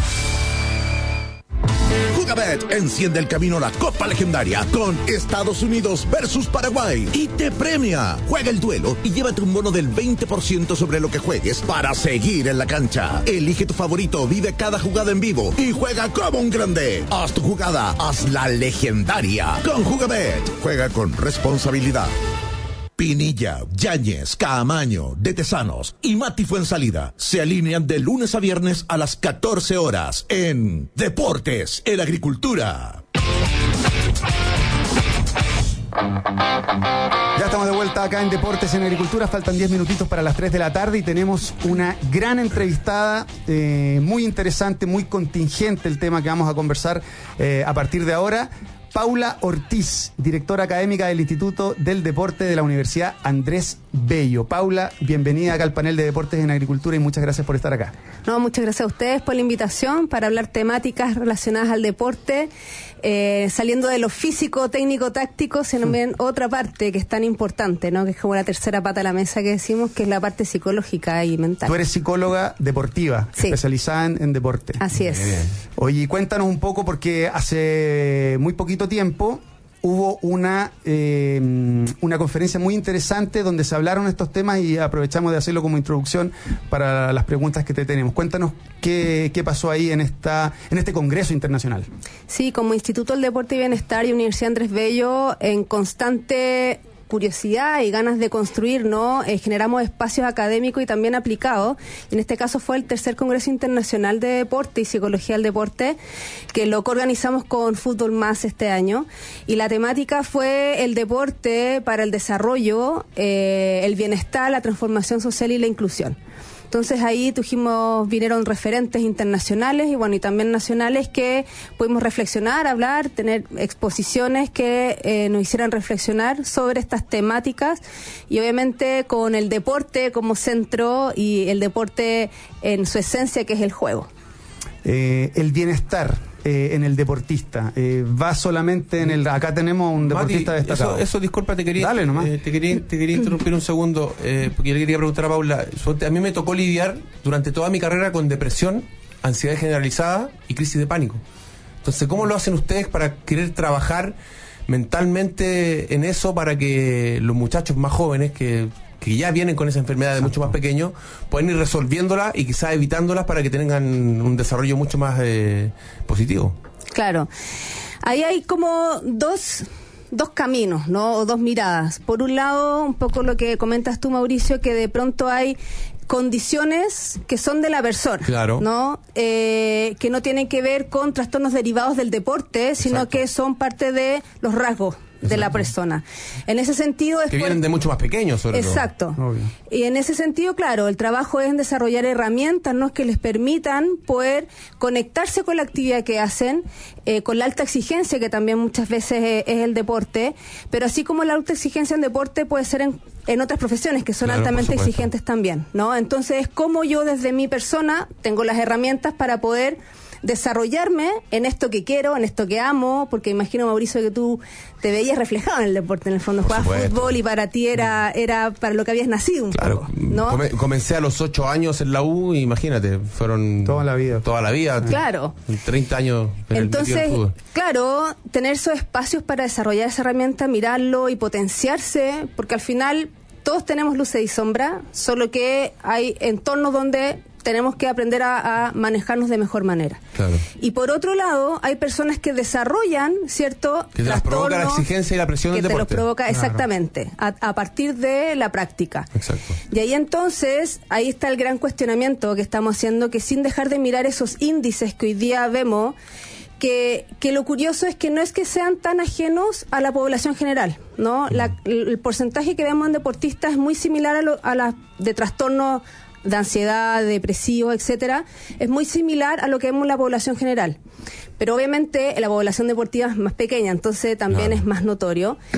Jugabet enciende el camino a la Copa Legendaria con Estados Unidos versus Paraguay y te premia. Juega el duelo y llévate un bono del veinte por ciento sobre lo que juegues para seguir en la cancha. Elige tu favorito, vive cada jugada en vivo y juega como un grande. Haz tu jugada, hazla legendaria. Con Jugabet, juega con responsabilidad. Pinilla, Yáñez, Caamaño, De Tesanos y Mati Fuensalida se alinean de lunes a viernes a las catorce horas en Deportes en Agricultura.
Ya estamos de vuelta acá en Deportes en Agricultura. Faltan diez minutitos para las tres de la tarde y tenemos una gran entrevistada, eh, muy interesante, muy contingente el tema que vamos a conversar eh, a partir de ahora. Paula Ortiz, directora académica del Instituto del Deporte de la Universidad Andrés Bello. Paula, bienvenida acá al panel de Deportes en Agricultura y muchas gracias por estar acá.
No, muchas gracias a ustedes por la invitación para hablar temáticas relacionadas al deporte, eh, saliendo de lo físico, técnico, táctico, sino también otra parte que es tan importante, ¿no? Que es como la tercera pata de la mesa que decimos, que es la parte psicológica y mental.
Tú eres psicóloga deportiva,
sí,
especializada en, en deporte.
Así es.
Oye, cuéntanos un poco, porque hace muy poquito tiempo hubo una eh, una conferencia muy interesante donde se hablaron estos temas y aprovechamos de hacerlo como introducción para las preguntas que te tenemos. Cuéntanos qué, qué pasó ahí en esta en este congreso internacional.
Sí, como Instituto del Deporte y Bienestar y Universidad Andrés Bello, en constante curiosidad y ganas de construir, ¿no? Eh, generamos espacios académicos y también aplicados. En este caso fue el tercer Congreso Internacional de Deporte y Psicología del Deporte, que lo organizamos con Fútbol Más este año. Y la temática fue el deporte para el desarrollo, eh, el bienestar, la transformación social y la inclusión. Entonces ahí tuvimos, vinieron referentes internacionales y bueno, y también nacionales que pudimos reflexionar, hablar, tener exposiciones que eh, nos hicieran reflexionar sobre estas temáticas y obviamente con el deporte como centro y el deporte en su esencia, que es el juego.
Eh, el bienestar eh, en el deportista eh, va solamente en el... Acá tenemos un deportista
Mati,
destacado.
Eso, eso, disculpa, te quería,
Dale nomás.
Eh, te quería, te quería interrumpir un segundo, eh, porque yo le quería preguntar a Paula. A mí me tocó lidiar durante toda mi carrera con depresión, ansiedad generalizada y crisis de pánico. Entonces, ¿cómo lo hacen ustedes para querer trabajar mentalmente en eso para que los muchachos más jóvenes que... que ya vienen con esa enfermedad de mucho más pequeño, pueden ir resolviéndola y quizás evitándolas para que tengan un desarrollo mucho más eh, positivo?
Claro. Ahí hay como dos, dos caminos, ¿no? O dos miradas. Por un lado, un poco lo que comentas tú, Mauricio, que de pronto hay condiciones que son de la persona,
claro,
¿no? Eh, que no tienen que ver con trastornos derivados del deporte, sino Exacto. que son parte de los rasgos de la persona. En ese sentido... Es
que vienen por... de mucho más pequeños, sobre
Exacto.
todo.
Exacto. Y en ese sentido, claro, el trabajo es en desarrollar herramientas, ¿no? Que les permitan poder conectarse con la actividad que hacen, eh, con la alta exigencia que también muchas veces es, es el deporte, pero así como la alta exigencia en deporte puede ser en, en otras profesiones que son claro, altamente exigentes también, ¿no? Entonces, como yo desde mi persona tengo las herramientas para poder desarrollarme en esto que quiero, en esto que amo, porque imagino, Mauricio, que tú te veías reflejado en el deporte, en el fondo jugabas fútbol y para ti era era para lo que habías nacido un
claro,
poco, ¿no?
Come, comencé a los ocho años en la U, imagínate, fueron
toda la vida,
toda la vida,
claro,
treinta años en
entonces,
el fútbol.
Claro, tener esos espacios para desarrollar esa herramienta, mirarlo y potenciarse, porque al final todos tenemos luces y sombras, solo que hay entornos donde tenemos que aprender a, a manejarnos de mejor manera.
Claro.
Y por otro lado, hay personas que desarrollan, ¿cierto?
Que te las provoca la exigencia y la presión del deporte.
Que te los provoca,
claro.
exactamente, a, a partir de la práctica.
Exacto.
Y ahí entonces, ahí está el gran cuestionamiento que estamos haciendo, que sin dejar de mirar esos índices que hoy día vemos, que, que lo curioso es que no es que sean tan ajenos a la población general, ¿no? Mm. La, el porcentaje que vemos en deportistas es muy similar a, lo, a la de trastornos de ansiedad, depresivo, etcétera, es muy similar a lo que vemos en la población general. Pero obviamente la población deportiva es más pequeña, entonces también claro. es más notorio.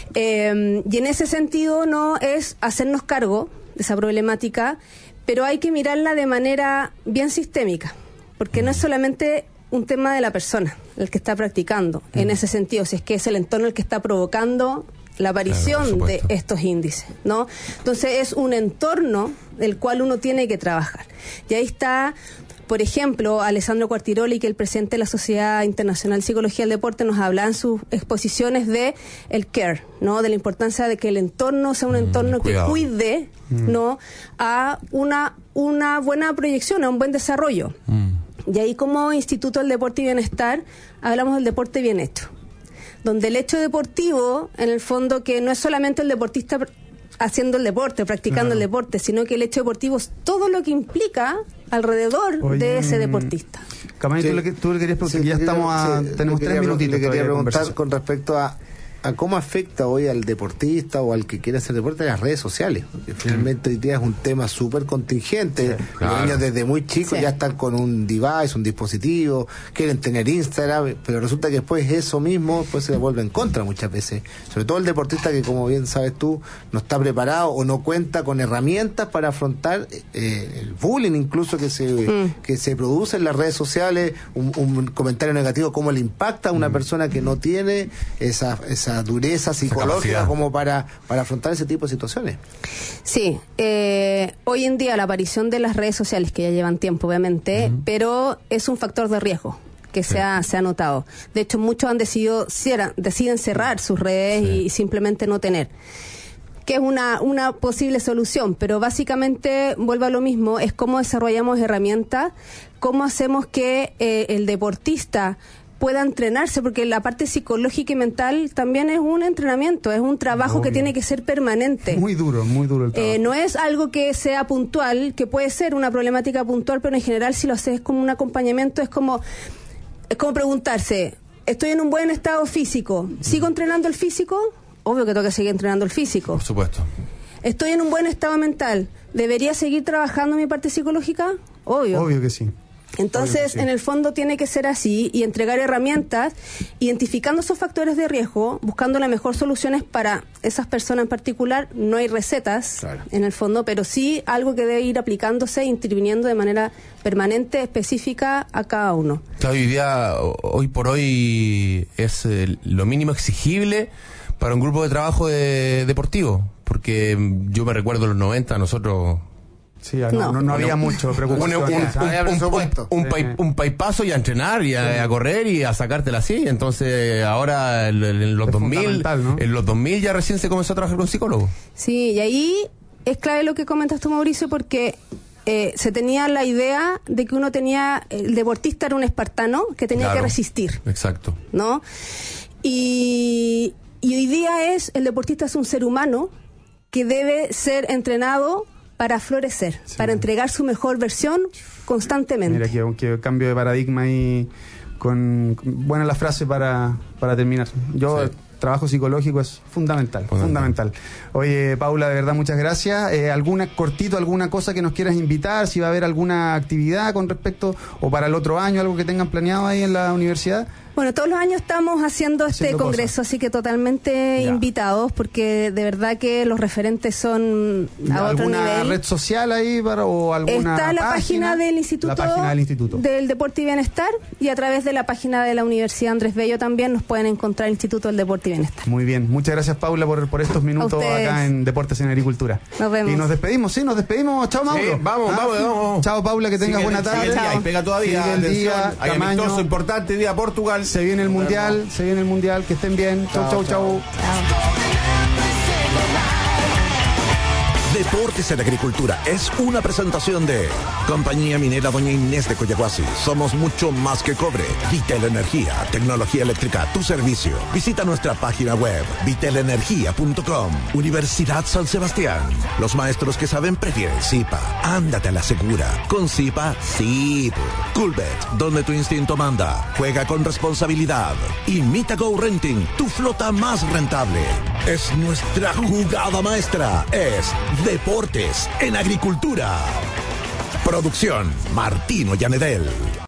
Eh, y en ese sentido no es hacernos cargo de esa problemática, pero hay que mirarla de manera bien sistémica, porque no es solamente un tema de la persona, el que está practicando, mm. en ese sentido, si es que es el entorno el que está provocando la aparición claro, de estos índices, ¿no? Entonces es un entorno del cual uno tiene que trabajar. Y ahí está, por ejemplo, Alessandro Quartiroli, que es el presidente de la Sociedad Internacional de Psicología del Deporte, nos hablaba en sus exposiciones de el care, ¿no? De la importancia de que el entorno sea un entorno mm, que cuide, mm. ¿no? A una, una buena proyección, a un buen desarrollo. Mm. Y ahí, como Instituto del Deporte y Bienestar, hablamos del deporte bien hecho, donde el hecho deportivo, en el fondo, que no es solamente el deportista haciendo el deporte, practicando claro. el deporte, sino que el hecho deportivo es todo lo que implica alrededor Oye, de ese deportista.
Camay, sí. tú, le, tú le querías preguntar, sí, que ya estamos a, sí, tenemos tres minutitos.
Le quería preguntar con respecto a, a cómo afecta hoy al deportista o al que quiere hacer deporte las redes sociales, porque finalmente hoy día es un tema súper contingente. Sí, claro. Los niños desde muy chicos sí. ya están con un device, un dispositivo, quieren tener Instagram, pero resulta que después eso mismo pues se vuelve en contra muchas veces, sobre todo el deportista que, como bien sabes tú, no está preparado o no cuenta con herramientas para afrontar eh, el bullying incluso que se mm. que se produce en las redes sociales, un, un comentario negativo, cómo le impacta a una mm. persona que no tiene esa, esa dureza psicológica como para, para afrontar ese tipo de situaciones.
Sí, eh, hoy en día la aparición de las redes sociales, que ya llevan tiempo obviamente, uh-huh. pero es un factor de riesgo que sí. se, ha, se ha notado. De hecho, muchos han decidido cierran, deciden cerrar sus redes sí. y simplemente no tener, que es una, una posible solución, pero básicamente, vuelvo a lo mismo, es cómo desarrollamos herramientas, cómo hacemos que eh, el deportista pueda entrenarse, porque la parte psicológica y mental también es un entrenamiento, es un trabajo Obvio. que tiene que ser permanente.
Muy duro, muy duro el trabajo.
Eh, no es algo que sea puntual, que puede ser una problemática puntual, pero en general si lo haces como un acompañamiento es como, es como preguntarse, ¿estoy en un buen estado físico? ¿Sigo entrenando el físico? Obvio que tengo que seguir entrenando el físico.
Por supuesto.
¿Estoy en un buen estado mental? ¿Debería seguir trabajando mi parte psicológica? Obvio.
Obvio que sí.
Entonces, sí. en el fondo tiene que ser así y entregar herramientas, identificando esos factores de riesgo, buscando las mejores soluciones para esas personas en particular. No hay recetas claro. en el fondo, pero sí algo que debe ir aplicándose e interviniendo de manera permanente, específica a cada uno.
Claro, hoy día, hoy por hoy, es eh, lo mínimo exigible para un grupo de trabajo de, deportivo, porque yo me recuerdo en los noventa, nosotros...
Sí, no, no, no, no había mucho preocupación.
Un, un, un, un, un, pay, un paypaso y a entrenar y a, a correr y a sacártela así. Entonces ahora en, en los es dos mil, ¿no? En los dos mil ya recién se comenzó a trabajar con psicólogos.
Sí, y ahí es clave lo que comentas tú, Mauricio, porque eh, se tenía la idea de que uno tenía, el deportista era un espartano que tenía claro, que resistir.
Exacto.
¿No? Y, y hoy día es, el deportista es un ser humano que debe ser entrenado para florecer, sí. para entregar su mejor versión constantemente.
Mira, que, que cambio de paradigma ahí, con, con buena la frase para, para terminar. Yo, sí. trabajo psicológico es fundamental, fundamental. fundamental. Oye, Paula, de verdad, muchas gracias. Eh, ¿Alguna, cortito, alguna cosa que nos quieras invitar? Si va a haber alguna actividad con respecto, o para el otro año, algo que tengan planeado ahí en la universidad.
Bueno, todos los años estamos haciendo este haciendo congreso, cosas. Así que totalmente ya. invitados, porque de verdad que los referentes son a otro nivel.
¿Alguna red social ahí para, o alguna
Está la página,
página
del Instituto,
la página del Instituto
del Deporte y Bienestar, y a través de la página de la Universidad Andrés Bello también nos pueden encontrar el Instituto del Deporte y Bienestar.
Muy bien, muchas gracias, Paula, por, por estos minutos acá en Deportes en Agricultura.
Nos vemos.
Y nos despedimos, sí, nos despedimos. Chao, Mauro.
Sí, vamos,
ah,
vamos, vamos.
Chao, Paula, que tengas buena tarde.
Sigue y pega todavía.
Sigue el día,
hay
Camaño.
amistoso importante, día Portugal.
Se viene el Mundial. Se viene el Mundial, que estén bien. Chau, chau, chau.
Deportes en Agricultura es una presentación de Compañía Minera Doña Inés de Coyahuasi. Somos mucho más que cobre. Vitel Energía, tecnología eléctrica a tu servicio. Visita nuestra página web, vitel energía punto com. Universidad San Sebastián. Los maestros que saben prefieren Zipa. Ándate a la segura. Con Zipa, sí. Coolbet, donde tu instinto manda. Juega con responsabilidad. Imita Go Renting, tu flota más rentable. Es nuestra jugada maestra. Es Deportes en Agricultura. Producción Martino Llanedel.